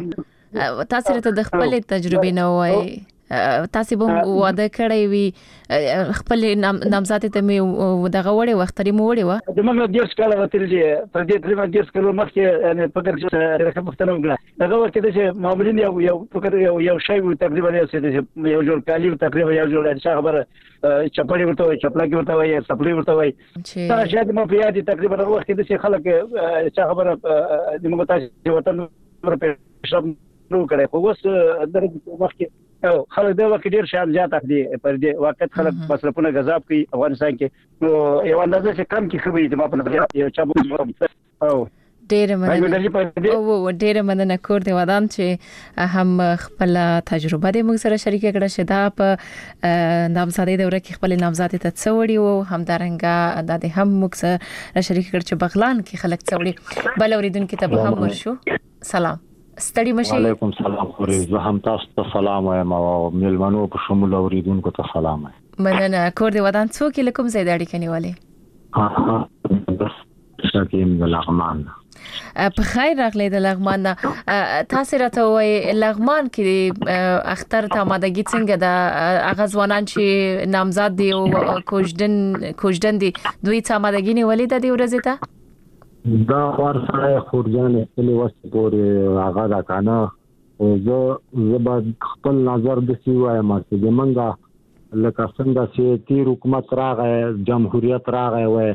S2: تاسو ته د خپل تجربه نه وای تاسو به واده کړی وي خپل نامزاد ته می دغه وړي وخت لري مو وړي و
S5: د موږ د ډیر کال وتل دي په دې ترمه ډیر کال مخکې یعنی فکر چې راکه مختلف وګړه دغه وخت چې معمولین یو یو فکر یو یو شی تقریبا یو جوړ کالی تقریبا یو جوړ څه خبره چپړی ورته وي چپلاکی ورته وي سپلی ورته وي دا شاید مو په یاد تقریبا وخت کې خلک څه خبره د موږ تاسو وطن پر شب نو کړي خو اوس درې وخت او خلک دا وخت ډیر شان زیات اخلي پر دې وخت خلک مصرفونه غذاب کوي افغانستان کې نو یو اندازه چې کم کې خوي د ما په یو چا او
S2: ډیر مننه او ډیر مننه کور دی ودان چې هم خپل تجربه د موږ سره شریک کړه چې دا په نامزادي دوره کې خپل نامزادي ته څوړي او هم درنګا د دې هم موږ سره شریک کړ چې بغلان کې خلک څوړي بل اوریدونکو ته به هم ورشو سلام ستړي مشي
S6: وعلیکم سلام خوري زه هم تاسو ته سلام وایم او ملمنو په شمول اوریدونکو ته سلام وایم
S2: مننه کور دی ودان څوک لکم زید اړیکه نیولې
S6: ها ها بس شکیم د لغمان
S2: په خیر راغلی د لغمان تاسو راته وای لغمان کې اختر ته آمادګي څنګه د اغاز ونان چې نامزاد دی او کوژدن کوژدن دی دوی ته آمادګي نیولې د دې ورځې ته
S6: دا خور سره خورجان خپل وخت پورې هغه دا کنه او زه زبا خپل نظر د سی وایم چې منګه لکه څنګه چې تیر حکومت راغی جمهوریت راغی وای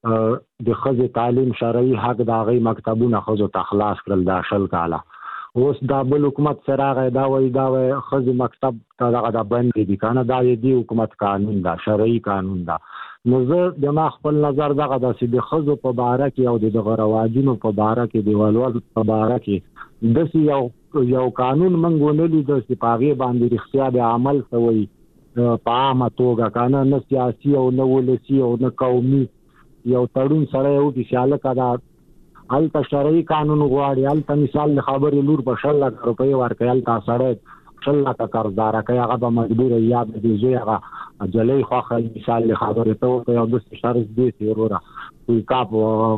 S6: د خځې تعلیم شرعي حق د هغه مکتبونه خځو تخلاص کړل د شل کاله اوس دا بل حکومت سره راغی دا وای دا وای خځې مکتب ته دغه د بند دي کنه دا دی حکومت قانون دا شرعي قانون دا نو زه د ما خپل نظر دغه د سې د خځو په باره کې او د غرواجینو په باره کې د ولول په باره کې د یو یو قانون منګونلی د سپاغي باندې رښتیا د عمل کوي په عامه توګه کنه نه سیاسي او نه ولسی او نه قومي یو تړون سره یو د شاله کړه الته شرعي قانون غواړي الته مثال خبرې لور په شل لک روپۍ ورکړل تا سره شل لک قرضدار کوي هغه به مجبور یا د زوی هغه جلې خو مثال خبرې ته یو د شرط دی چې ورته کوئی کاپ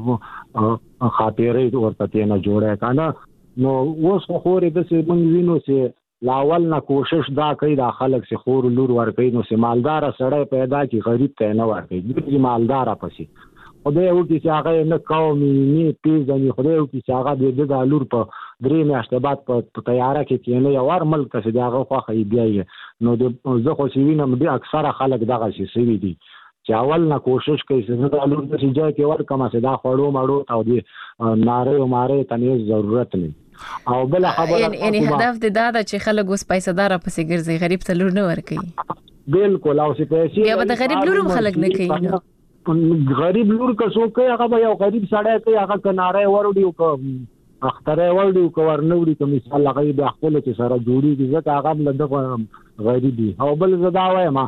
S6: خاطرې ورته نه جوړه کنه نو اوس خو خورې د څه مونږ وینو چې لاول نه کوشش دا کوي د خلک سي خور لور ور کوي نو سي مالدار سړی پیدا کی غریب ته نه ور کوي د مالدار پسې خدای او چې هغه نه قومي نه پیژني خدای او چې هغه د لور په درې میاشتې بعد په تیاره کې چې نه یو ور ملک څه دغه خو بیا نو د زه خو سوینم د اکثره خلک دغه شي سوي دي چې اول نه کوشش کوي چې د لور د سجا کې ور کما سدا خړو مړو او د ناره او ماره تنه ضرورت نه او بل خبره
S2: یعنی هدف د دا چې خلک اوس پیسې دار پسې ګرځي غریب ته لور نه ور کوي
S6: بالکل او چې پیسې
S2: بیا د غریب لور خلک نه کوي
S6: غریب لور که څوک کوي هغه یو غریب سړی کوي هغه کناره وروډي او اختره وروډي او ورنوړي کوم مثال هغه د خپل چې سره جوړي ځکه هغه لږ غریبي او بل زدا وایم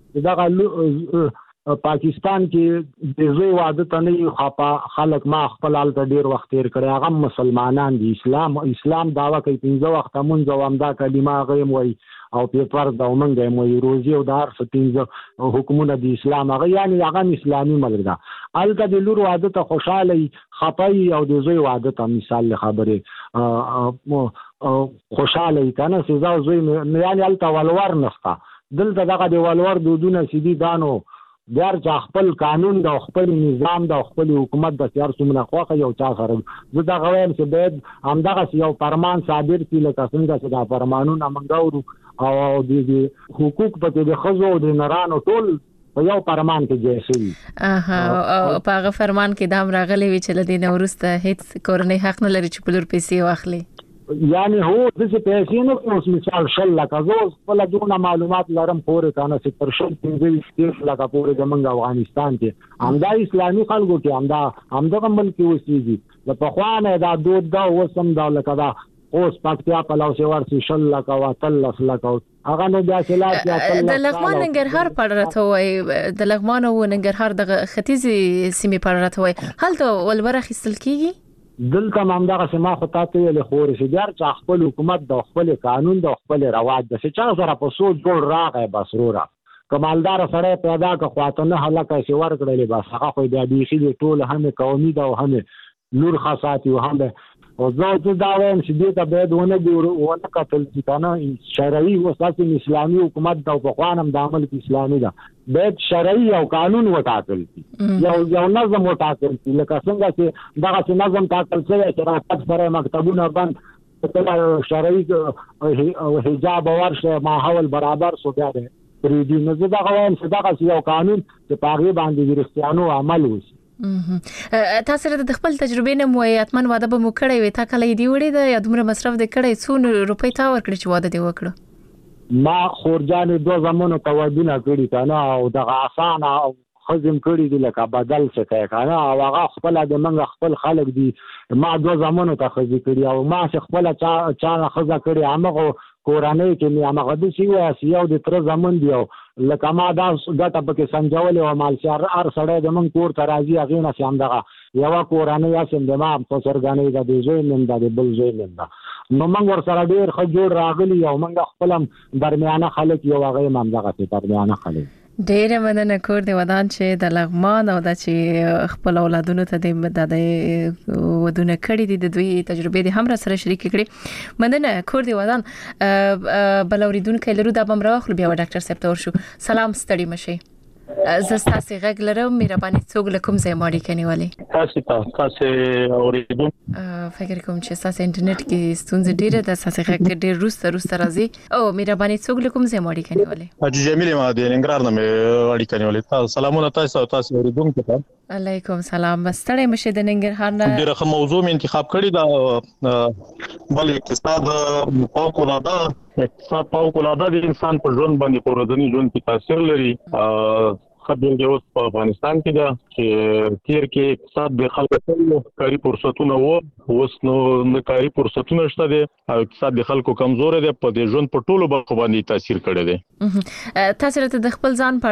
S6: دا پاکستان کې د زوی واده ته نه خپا خلک ما خپل حالت ډیر وخت تیر کړي هغه مسلمانان دي اسلام اسلام داوا کوي پنځه وخت مونږ او امدا کلمه غیم وای او پیپر دا ومنګ مو روزي او دار ستینځ حکومت د اسلام هغه یعنی هغه اسلامي ملک دا الته د لور واده ته خوشاله خپای او د زوی واده ته مثال خبره خوشاله کنه سزا زوی یعنی الته ولور نستا دلته دغه د ولور دودونه سیدی دانو دیار چې خپل قانون د خپل نظام د خپل حکومت د سیار څومره خوخه یو چا سره زه دا غواړم چې باید همدغه یو فرمان صادر کړي لکه څنګه چې دا فرمانونه منګاورو او د حقوق په د خزو او د نرانو ټول په یو فرمان کې جوړ شوی
S2: اها او په هغه فرمان کې دا راغلي وی چې لدی نورسته هیڅ کورنۍ حق نه لري چې په لور پیسې واخلي
S6: یعنی هو د څه پیسې نه اوس مثال شل لکه زه خپل دونه معلومات لرم پورې کنه چې پر شل پنځه لکه پورې د منګ افغانستان کې همدا اسلامي خلکو کې همدا همدغه ملک اوسېږي د پخوانه دا دود دا وسم دا لکه دا اوس پکتیا په لاوسه ورسي شل لکه واتل لکه هغه نو بیا چې لا
S2: د لغمان ننګرهار پر راته وای د لغمان او ننګرهار د ختیځي سیمې پر راته وای هلته ولبره خستل کیږي
S6: دلته همدغه سما خو تاسو یې خوري چې بیا چې خپل حکومت د خپل قانون د خپل رواج د څه چا سره په سوچ جوړ راغی بس رورا کمالدار سره پیدا که خواطنه هلکه چې ورکړلې بس هغه خو بیا دی چې ټول هم قومي دا او هم نور خاصات او هم او زه دا وایم چې دې ته باید ونه ونه کتل چې کنه شرعي وساتي اسلامي حکومت د پخوانم د عمل اسلامي ده باید شرعي او قانون وټاکل شي یو یو نظم وټاکل شي لکه څنګه چې دغه نظم ټاکل شوی چې راځي سره مکتبونه باندې شرعي او حجاب ورشه ماحول برابر سو بیا ده پریدي نو زه دا وایم چې دغه یو قانون چې پاغي باندې ورستيانو عمل وشي.
S2: تاسو د خپل تجربې نه مو اتمن واده به مو کړی وي تا کله دی وړي د یا دومره مصرف د کړی څو روپۍ تا ورکړي چې واده دی وکړو؟
S6: ما خورجان دوه زمونو توادونه کړی کنه او دغه اسانه او خزم کړی دی لکه بدل څه کوي کنه او هغه خپل د منګ خپل خلک دی ما دوه زمونو ته خزي کړی او ما خپل چا چا خزا کړی هغه کورانه کې مې هغه د سی واسي او د تر زمون دی لکه ما دا ګټه پکې سنجول او مال شهر ار سړی د من کور ته راځي هغه نه سم دغه یو کورانه یا سم د ما په سرګانې د دې ځای نن د بل ځای نن دا نو موږ ور سره ډیر ښه جوړ راغلی او موږ خپل درمیانه خلک یو هغه هم دغه په درمیانه خلک
S2: ډېر مننه کور دی ودان چې د لغمان او د چې خپل اولادونو ته د ودونه کړی دي د دوی تجربې د هم سره شریک کړي مننه کور دی ودان بلوریدونکو لرو د بم راخلو بیا ډاکټر صاحب ته ورشو سلام ستړي مشي زستا سي غږ لرم مهرباني څوک لکم زې ماړی کني والي
S7: تاسو ته تاسو اوریدو
S2: فکر کوم چې تاسو انټرنیټ کې ستونزې ډیره د تاسو غږ ډیر روسته روسته راځي او مهرباني څوک لکم زې ماړی کني والي
S7: اجي جمیل ما د ننګرهار نه مې اړی کني والي تاسو سلامونه تاسو تاسو اوریدونکو ته
S2: علیکم سلام ستړي مشه د ننګرهار نه
S7: ډیره ښه موضوع مې انتخاب کړی دا بل اقتصاد فوق العاده اقتصاد فوق العاده د انسان په ژوند باندې په ورځني ژوند کې تاثیر لري خبرې د اوس په افغانستان کې ده چې تیر کې اقتصاد د خلکو ته کاري فرصتونه وو اوس نو نه کاري فرصتونه شته دي او اقتصاد د خلکو کمزور دي په د ژوند په ټولو برخو باندې تاثیر کړی دی.
S2: تاسو ته د خپل ځان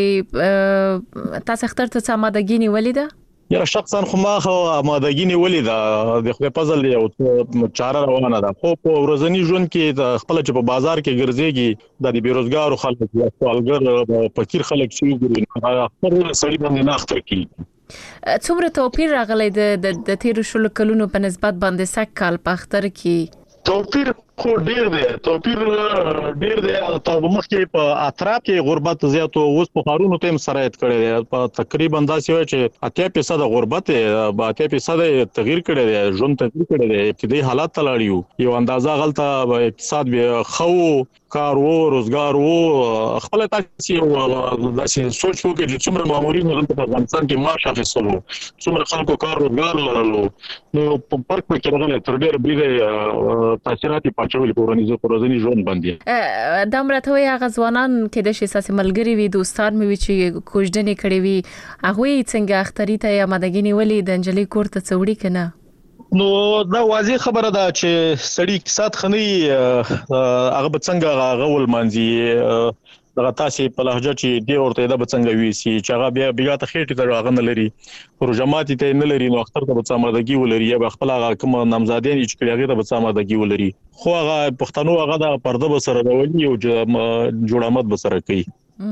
S2: پړوي تاسو اختر ته سمادګی نیولې ده
S7: یا شخصا خو ما خو آمادګی نیولې ده د خپل پزل یو چاره روانه ده خو په ورځني ژوند کې د خپل چې په بازار کې ګرځيږي د بیروزګارو خلک یا سوالګر فقیر خلک شي ګوري هغه خپل سړي باندې نه اختر کیږي
S2: څومره توپیر راغلی د د تیر شلو کلونو په نسبت باندې سک کال په اختر کې
S7: توپیر خو ډیر دی توپیر ډیر دی تر مخکې په اطراف کې غربت زیات او اوس په خارونو ټیم سرایت کړی دی په تقریبا داسې وای چې اتیا فیصد غربت به اتیا فیصد تغییر کړی دی ژوند تغییر کړی دی ابتدایي حالات ته لاړیو یو اندازه غلطه اقتصاد به خو کار وو روزګار وو خپل تاسو داسې سوچ وکړئ چې څومره مامورین په افغانستان کې معاش اخیستلو څومره خلکو کار روزګار لرلو نو په فرق کې راغلی تر ډېر بریده تاثیرات پاتول په ورځني ورځني ژوند باندې
S2: دا مرته وي هغه ځوانان کې د شي ساسي ملګری وي دوستان مې وي چې کوژدنې کړې وي هغه څنګه اختری ته یا مدګینی ولې د انجلي کور ته څوړي کنه
S7: نو دا واضح خبره ده چې سړی اقتصاد خني هغه به څنګه هغه ول منځي دغه تاسو په لهجه چې دی ورته دا به څنګه ویسي چې هغه بیا بیا ته خېټه ته هغه نه لري پروژمات ته نه لري نو اختر ته به څامدګي ولري یا خپل هغه کوم نامزادین چې کړي هغه ته به څامدګي ولري خو هغه پښتنو هغه د پرده به سره راولي او جوړامت به سره کوي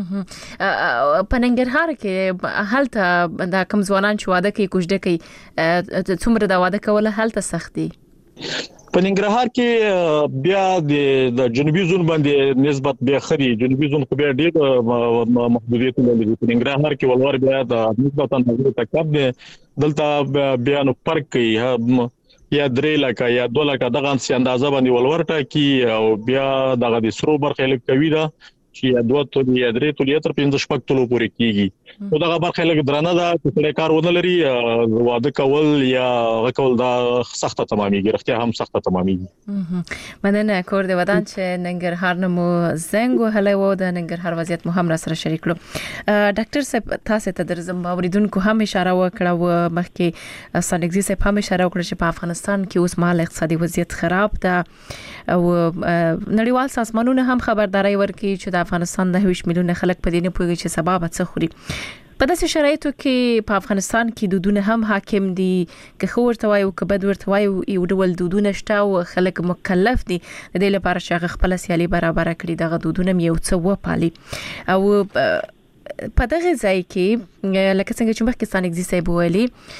S2: په ننګرهار کې حالت د کم ځوانان چې واده کوي کوژده کوي څومره د واده کول حالت سختي
S7: په ننګرهار کې بیا د جنوبي زون باندې نسبت بیا خري جنوبي زون خو بیا ډېر محدودیت لري په ننګرهار کې ولور بیا د نسبتا نظر تکب دي دلته بیا نو فرق کوي یا درې لکه یا دوه لکه دغه څه اندازه باندې ولور ټاکي او بیا دغه د سرو برخه لیک کوي دا چې دوه ټول یا درې ټول تر پنځه شپږ ټول پورې کیږي او دغه برخه لګ درانه ده چې کار ونه لري واده کول یا غکول دا سخته تمامېږي رښتیا هم سخته تمامېږي
S2: مننه کور دی ودان چې ننګرهار نمو زنګ هله و د ننګرهار وضعیت مو هم را سره شریک کړو ډاکټر صاحب تاسو ته درځم اوریدونکو هم اشاره وکړه و مخکې سانګزي صاحب هم اشاره وکړه چې په افغانستان کې اوس مال اقتصادي وضعیت خراب ده او نړیوال سازمانونه هم خبرداري ورکړي چې افغانستان د هیڅ میلیونه خلک په دې نه پوهیږي چې سبب څه خوري په داسې شرایطو کې په افغانستان کې دودونه هم حاکم دي که خو ورته وایو که بد ورته وایو یو ډول دودونه شته او خلک مکلف دي د دې لپاره چې خپل سیالي برابر کړي دغه دودونه یو څه وپالي او په دغه ځای کې لکه څنګه چې مخکې ستانه اگزیسي بوالي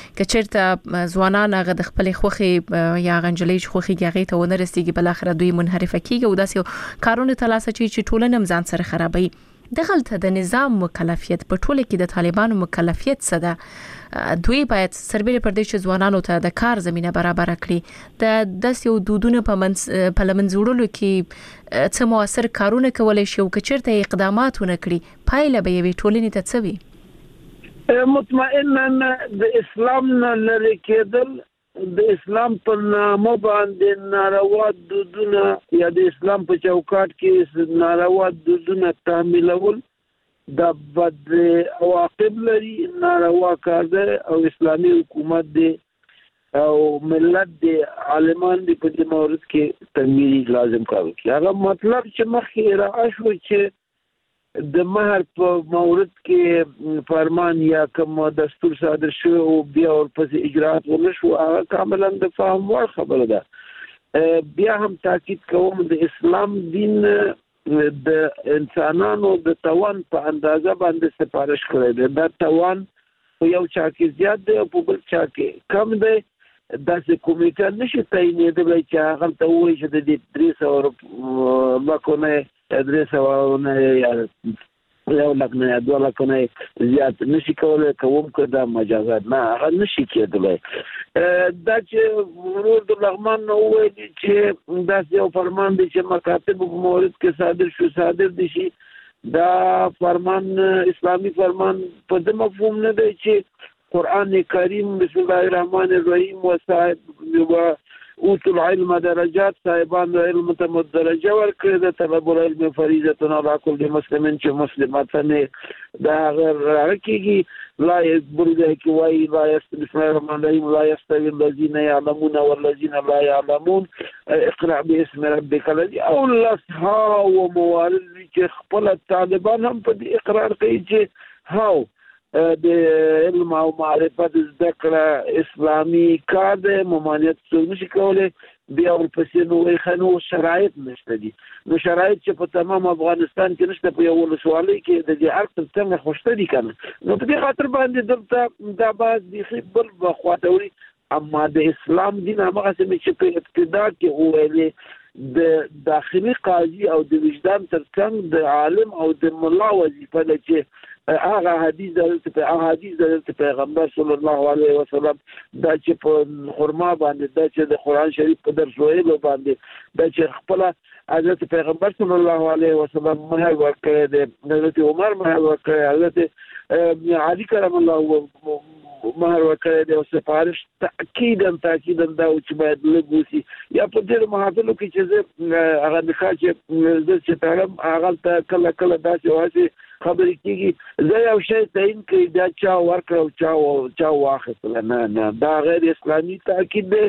S2: کچرته ځوانان هغه د خپل خوخي یا غنجلې خوخي هغه ته ونه رسیږي بل اخر دوی منحرف کیږي او داسې کارونه تلاسه چې ټولنه ځان سره خرابوي. دغلته د نظام مکلفیت په ټوله کې د طالبانو مکلفیت څه ده؟ دوی باید سربېره پر دې چې ځوانانو ته د کار زمينه برابر کړي، د داسې دودونو په منځ په لمنځوړلو کې څه موثر کارونه کولای شي او کچرته اقدامات ونکړي پایله به یوې ټولنې ته څه وي؟
S3: مطمئنا د اسلام نه لري کېدل د اسلام په نامه باندې ناروا دودونه یا د اسلام په چوکاټ کې ناروا دودونه تعمیلول د بد عواقب لري، ناروا کار دی او اسلامي حکومت دی او ملت دی عالمان دی په دې مورد کې تنویر لازم کار کوي. هغه مطلب چې مخکې راځو چې د مہر په مورد کې فرمان یا کوم دستور صادر شو او بیا ورپسې اجرات ونشو، هغه کاملا د فهم وړ خبره ده. بیا هم تاکید کوم د اسلام دین د انسانانو د توان په اندازه باندې سفارش کړی دی. دا توان په یو چا کې زیات دی او په بل چا کې کم دی. داسې کمیټه نشي تعینېدلی چې هغه ته ووایي چې د دې درې سوه لکو نه درې سوه نه یا یو لک نه یا دوه لکو نه زیات نشي کولی، کوم که دا مجازات نه هغه نشي کېدلی. دا چې ورور د لغمان نه وویلي چې داسې یو فرمان دی چې مکاتب په مورد کې صادر شو صادر دي شي، دا فرمان اسلامي فرمان په دې مفهوم نه دی چې قرآن کریم بسم الله الرحمن الرحیم و صاحب و اوتو العلم درجات صاحبان علم ته درجه ورکړي د طلب العلم فریضه علی کل مسلم چې مسلمات نه دا راکېږي لا یبرده کی وای لا بسم الله الرحمن الرحیم لا یستوی الذین یعلمون والذین لا یعلمون اقرأ باسم ربک الذی او لصحا و موارد چې خپل طالبان هم په دې اقرار کوي چې هاو د علم او معرفت زده کړه اسلامي کار دی، ممانعت څوک نشي کولی. بیا ورپسې نو وایي ښه نو شرایط نشته دي. نو شرایط چې په تمام افغانستان کې نشته، په یو ولسوالۍ کې د دې هر څه څنګه خوشته دي که نه. نو په دې خاطر باندې دلته دا باز بیخي بل بخوا ته وړي. اما د اسلام دین همغسې مې چې په ابتدا کې وویلې د داخلي قاضي او د وجدان تر څنګ د عالم او د ملا وظیفه ده چې هغه حدیث د حدیث د پیغمبر صلی الله علیه وسلم دا چې په خرما باندې دا چې د قران شریف په درس ویلو باندې دا چې خپل حضرت پیغمبر صلی الله علیه وسلم مهر ورکړی دی، حضرت عمر مهر ورکړی، حضرت علی کرم الله مهر ورکړی دی او سفارش تاکیدا تاکیدا دا چې باید لږ وشي. یا په ډېرو محافلو کې چې زه هغه نکاح چې زه چې تړم هغه ته کله کله داسې واسې خبرې کېږي زه یو شی تعین کړي دا چا ورکړه او چا چا واخیستله. نه نه دا غیر اسلامي تاکید دی.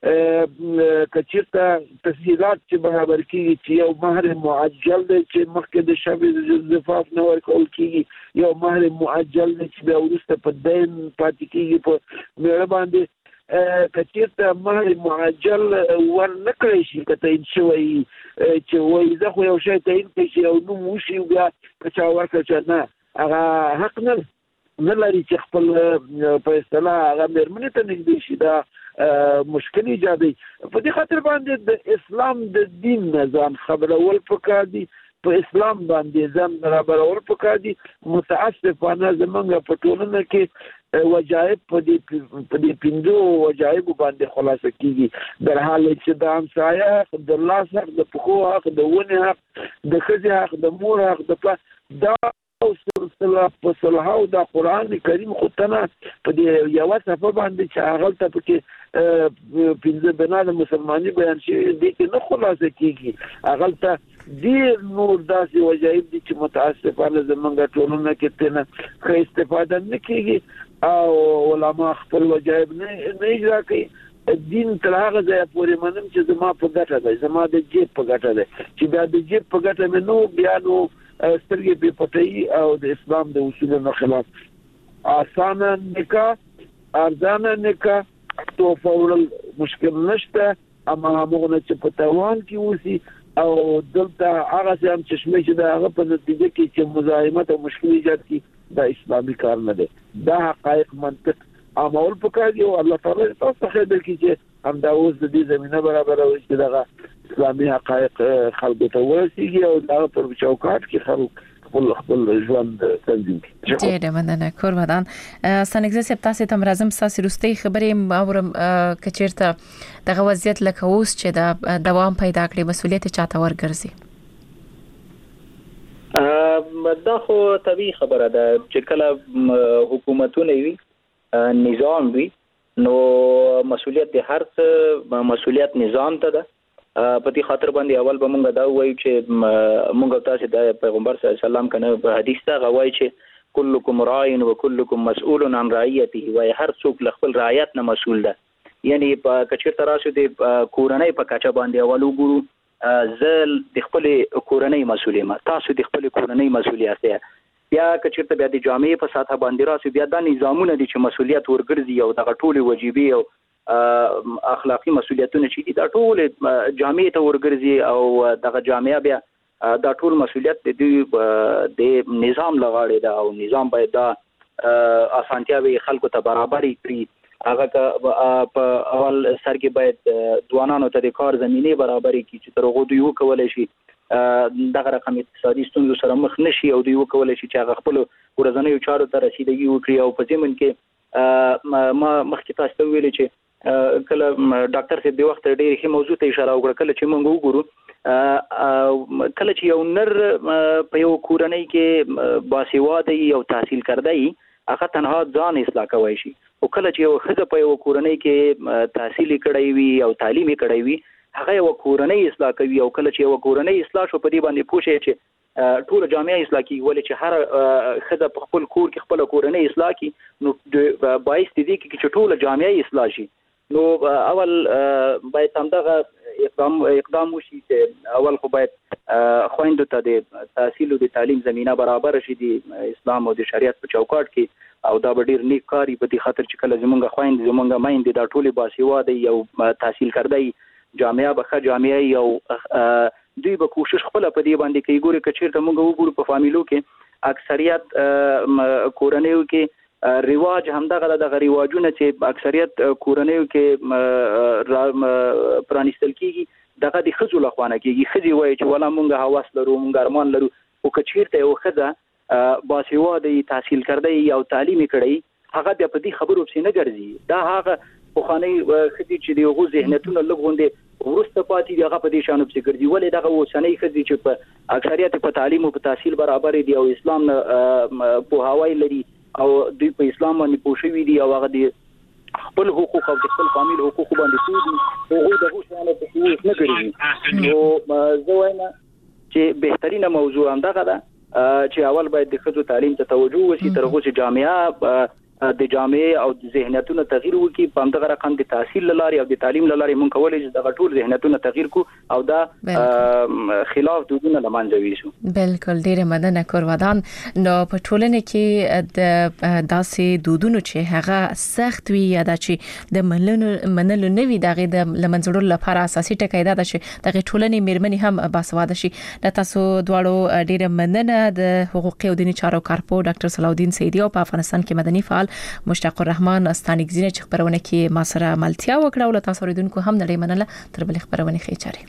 S3: که چېرته تسهیلات چې برابر کېږي چې یو مهر معجل دی چې مخکې د شب زفاف نه ورکول کېږي، یو مهر معجل دی چې بیا وروسته په دین پاتې کېږي په مېړه باندې. که چېرته مهر معجل ور نه کړی شي که تعین شوی چې وایي زه خو یو شی تعین کړی چې یو نوم وشي بیا که چا ورکړه چې نه هغه حق نه نه لري چې خپل په اصطلاح هغه مېرمنې ته نږدې شي. دا مشکل ایجادوي. په دې خاطر باندې د اسلام د دین نه ځان خبرول پکار دي، په اسلام باندې ځان برابرول پکار دي. متاسفانه زمونږ په ټولنه کې وجایب په دې په دې پنځو وجایبو باندې خلاصه کیږي، در حال چې د همسایه حق، د لاس حق، د پښو حق، د ونې حق، د ښځې حق، د مور حق، د پلار دا او سلسله په صلح او د قران کریم خو تنه په دې یو صفه باندې چې هغه ته پکې پنځه بنا د مسلمانۍ بیان شي دي کې نه خلاصه کیږي. هغه ته ډیر نور داسې وجایب دي چې متاسفانه زمونږ ټولنه کې تنه ښه استفاده نه کیږي او علما خپل وجایب نه نه اجرا کوي. دین تر هغه ځای پورې منم چې زما په ګټه ده، زما د جیب په ګټه ده، چې بیا د جیب په ګټه مې نو بیا نو سترګې بې پټۍ او د اسلام د اصولو خلاف. آسانه نکاح ارزانه نکاح تحفه وړل مشکل نشته، اما هغه چې په توان کې وسی او دلته هغه هم چشمه چې دا هغه په نتیجه کې چې مزاحمت او مشکل ایجاد کی دا اسلامي کار نه دی. دا حقایق منطق عامول پکار دی او الله تعالی تاسو خیر درکړي چې هم دا اوس د دې زمينه برابر او چې دا اسلامي حقایق خلکو ته ورسیږي او دا پر چوکاټ کې خلک خپل خپل ژوند تنظیم کړي.
S2: ډېر مننه کورمدان. سنګزه سپ تاسو ته مرزم تاسو رستي خبرې اورم کچیرته دغه وضعیت لکه اوس چې دا دوام پیدا کړي مسولیت چاته ورګرځي.
S4: ا دا خو طبيعي خبره ده چې کله حکومتونه وي نظام وي نو مسولیت د هر څه مسولیت نظام ته ده. په دې خاطر باندې اول به مونږ دا وایو چې مونږ تاسو د پیغمبر صلی الله علیه وسلم کنه په حدیث ته غواړي چې کلکم راعین و کلکم مسئول عن رعیته وای هر څوک خپل رعایت نه مسؤل ده. یعنی په کچیر تراسو د کورنۍ په کچا باندې اول وګورو زل د خپل کورنۍ مسؤلیت ما تاسو د خپل کورنۍ مسؤلیت یاست. بیا کچیر ته بیا د جامعې په ساته باندې راسو بیا د نظامونو د چې مسؤلیت ورګرځي او د ټولو واجبې او اخلاقی مسؤلیتونه چې دي دا ټول جامعې ته ورګرځي او دغه جامعه بیا دا ټول مسؤلیت د د نظام لغاړي دا او نظام باید دا اسانتیاوي خلکو ته برابر کړي. هغه په اول سر کې باید ځوانانو ته د کار زمينه برابر کړي چې تر هغه دوی وکولای شي دغه رقم اقتصادي ستونزو سره مخ نشي او دوی وکولای شي چې هغه خپل ورځنیو چارو ته رسیدګي وکړي. او په ځمن کې ما مخکې تاسو ته ویل چې کله ډاکټر صاحب د وخت ډېر ښه موضوع ته اشاره وکړه کله چې موږ وګورو کله چې یو نر په یو کورنۍ کې باسواده او تحصیل کرده‌ای هغه تنها ځان اصلاح کوي شي او کله چې یو ښځه په یو کورنۍ کې تحصیل کړی وي او تعلیم کړی وي هغه یو کورنۍ اصلاح کوي او کله چې یو کورنۍ اصلاح شو په دې باندې پوښي چې ټول جامعه اصلاح کی ولې چې هر ښځه په خپل کور کې خپل کورنۍ اصلاح کی نو باعث دي چې ټول جامعه اصلاح شي. نو اول باید همدغه اقدام اقدام وشي چې اول خو باید خويندو ته د تحصیل او د تعلیم زمينه برابر شي د اسلام او د شریعت په چوکاټ کې او دا به ډیر نیک کاری په دې خاطر چې کله زمونږ خويند زمونږ مایند دا ټولي باسواده یو تحصیل کردای جامعه بخه جامعه یو دوی به کوشش خپل په دې باندې کوي. ګوري کچیر ته موږ وګورو په فامیلو کې اکثریت کورنیو کې رواج همدغه د رواجونه چې اکثریت کورنیو کې پرانیستل کیږي دغه د خزو لخوانه کیږي. خزي وایي چې ولا مونږه حواس لرو مونږ ارمان لرو او کچیرته یو خزه باسواده تحصیل کړی او تعلیم کړی هغه بیا په دې خبرو پسې نه ګرځي. دا هغه پخوانی خدي چې دی غو ذهنیتونه لګوندې ورسته پاتې دی هغه په دې شانو پسې ګرځي. ولې دغه وسنۍ خدي چې په اکثریت په تعلیم او په تحصیل برابر دي او اسلام په هواي لري او دوی په اسلام باندې پوښوي دي او هغه دي خپل حقوق او خپل فامیل حقوق باندې سودي هغه د هوښانه په څیر نه کوي. نو زه وایم چې بهترینه موضوع هم دغه ده چې اول باید د خځو تعلیم ته توجه وشي تر هغه چې جامعه د جامعه او د ذهنیتونو تغییر وکړي په همدغه رقم د تحصیل لاري او د تعلیم لاري مونږ کولای چې د ټول ذهنیتونو تغییر کو او دا خلاف دودونه لمانځي وشو.
S2: بالکل ډیره مننه کورودان. نو په ټولنه کې د داسې دودونو چې هغه سخت وي یا د چې د منلو منلو نوي دغه د لمنځړو لپاره اساسي ټکی دا چې د ټولنې میرمنې هم باسواده شي. د تاسو دواړو ډیره مننه د حقوقي او دینی چارو کارپو ډاکټر صلاح الدین سیدی او په افغانستان کې مدني فعال مشتاق الرحمن استانګزینه چې خبرونه کې ما سره ملتیا وکړه او تاسو ریدونکو هم نړۍ منله تر بل خبرونه خې چاري.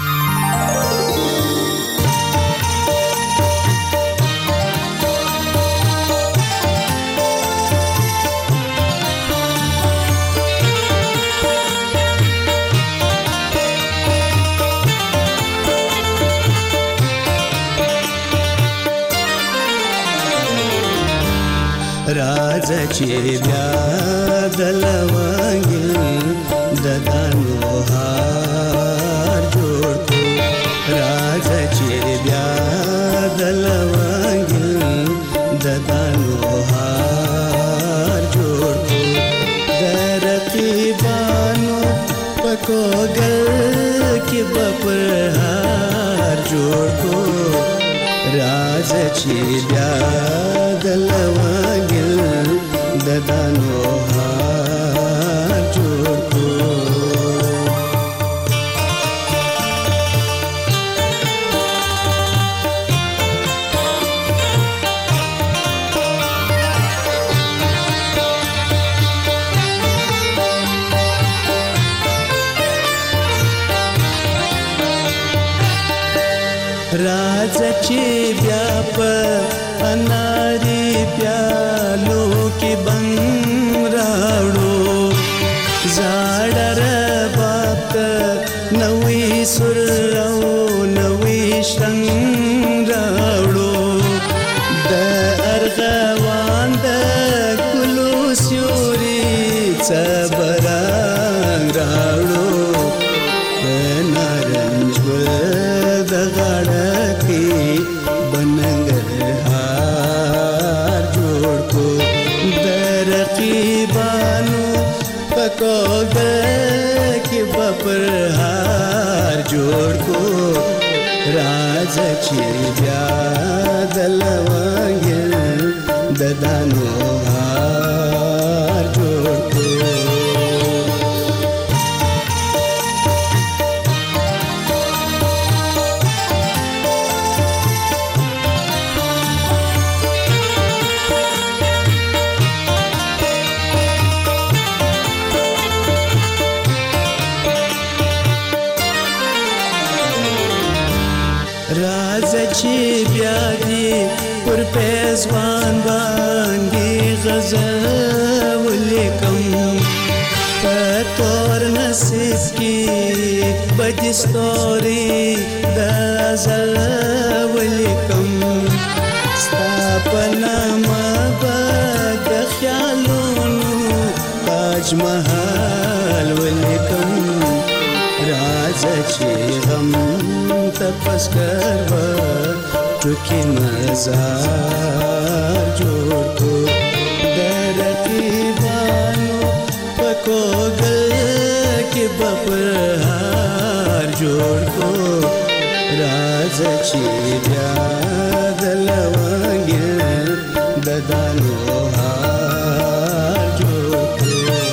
S8: راځه چې بیا د لونګل د دانو هار جوړ کړو. راځه چې بیا د لونګل د دانو هار جوړ کړو. د رقیبانو په کوګل کې بپر هار جوړ کړو. راځه چې بیا د لونګل د دانو هار جوړ کړو. راز چې بیا په اناري پیالو کې بنګ راوړو زاړه رباب نوې سر او نوې شرنګ راوړو د ارغوان د ګلو سیوري صبرنګ راوړو د نارنج ګل د غاړه کې بننګرهار جوړ کو د رقیبانو پکوګه کې بپرهار جوړ کو راز چې بیا د لونګل د دانو هار جوړ کو راز چې بیا دې پر پېزوان باندې غزل ولیکم په تور نصیب کې بدې ستوري د ازل ولیکم ستا په نامه به د خیالونو تاج محل ولیکم راز چې غم تپس کروا ټوکی مزار جوړ کو د رقیبانو پکوګل کې بپرهار جوړ کو راز چې بیا د لونګل د دانو هار جوړ کو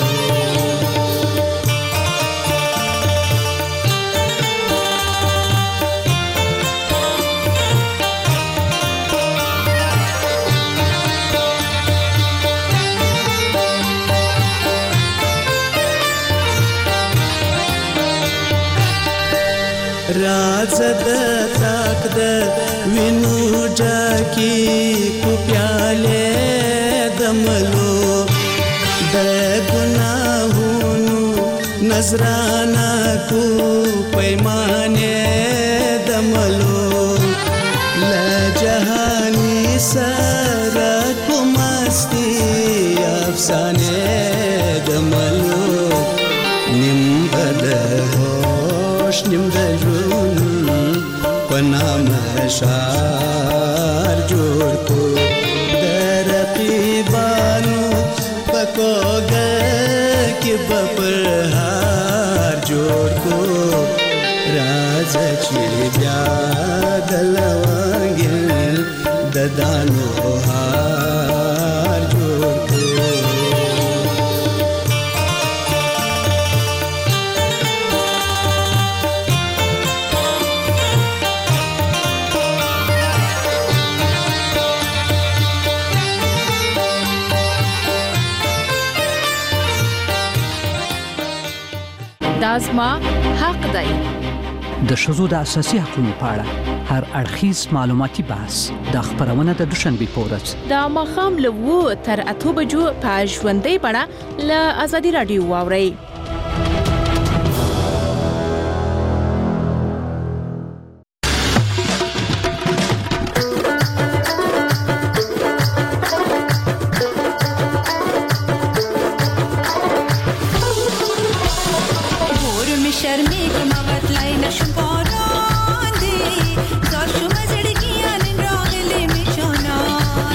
S8: راز د تاک د وینو جاکی کو پیاله دملو د ګناهونو نظرانا کو پیمانه دملو ل جهانی سره کو مستی افسانه دملو نیم بد هوش نیم د پنام شار جوړ کو د رقیبانو پکوګه کې بپرهار جوړ کو راز چې بیا د لونګل د دانو هار جوړ کو
S2: دازما حق دی
S9: د ښځو د اساسي حقوقو په اړه هر اړخیز معلوماتي بحث د خبرونه د دوشنبه په ورځ
S2: د ماښام له اوو تر اتو بجو په ژوندۍ بڼه له ازادي رادیو واورئ.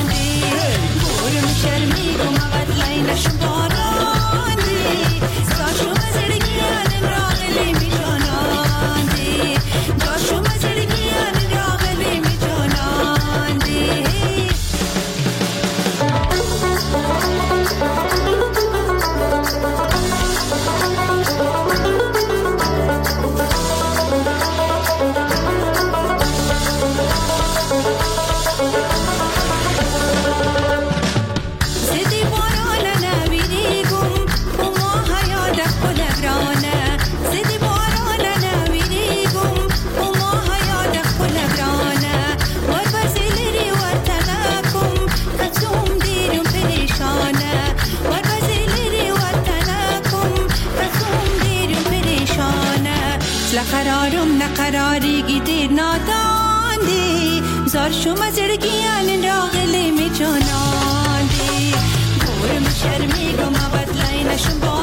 S10: Start ښکاریږي ډېر نادان دی زار شومه زړګیه نن راغلی مې جانان دی ګورم شرمېږم بدلای نشم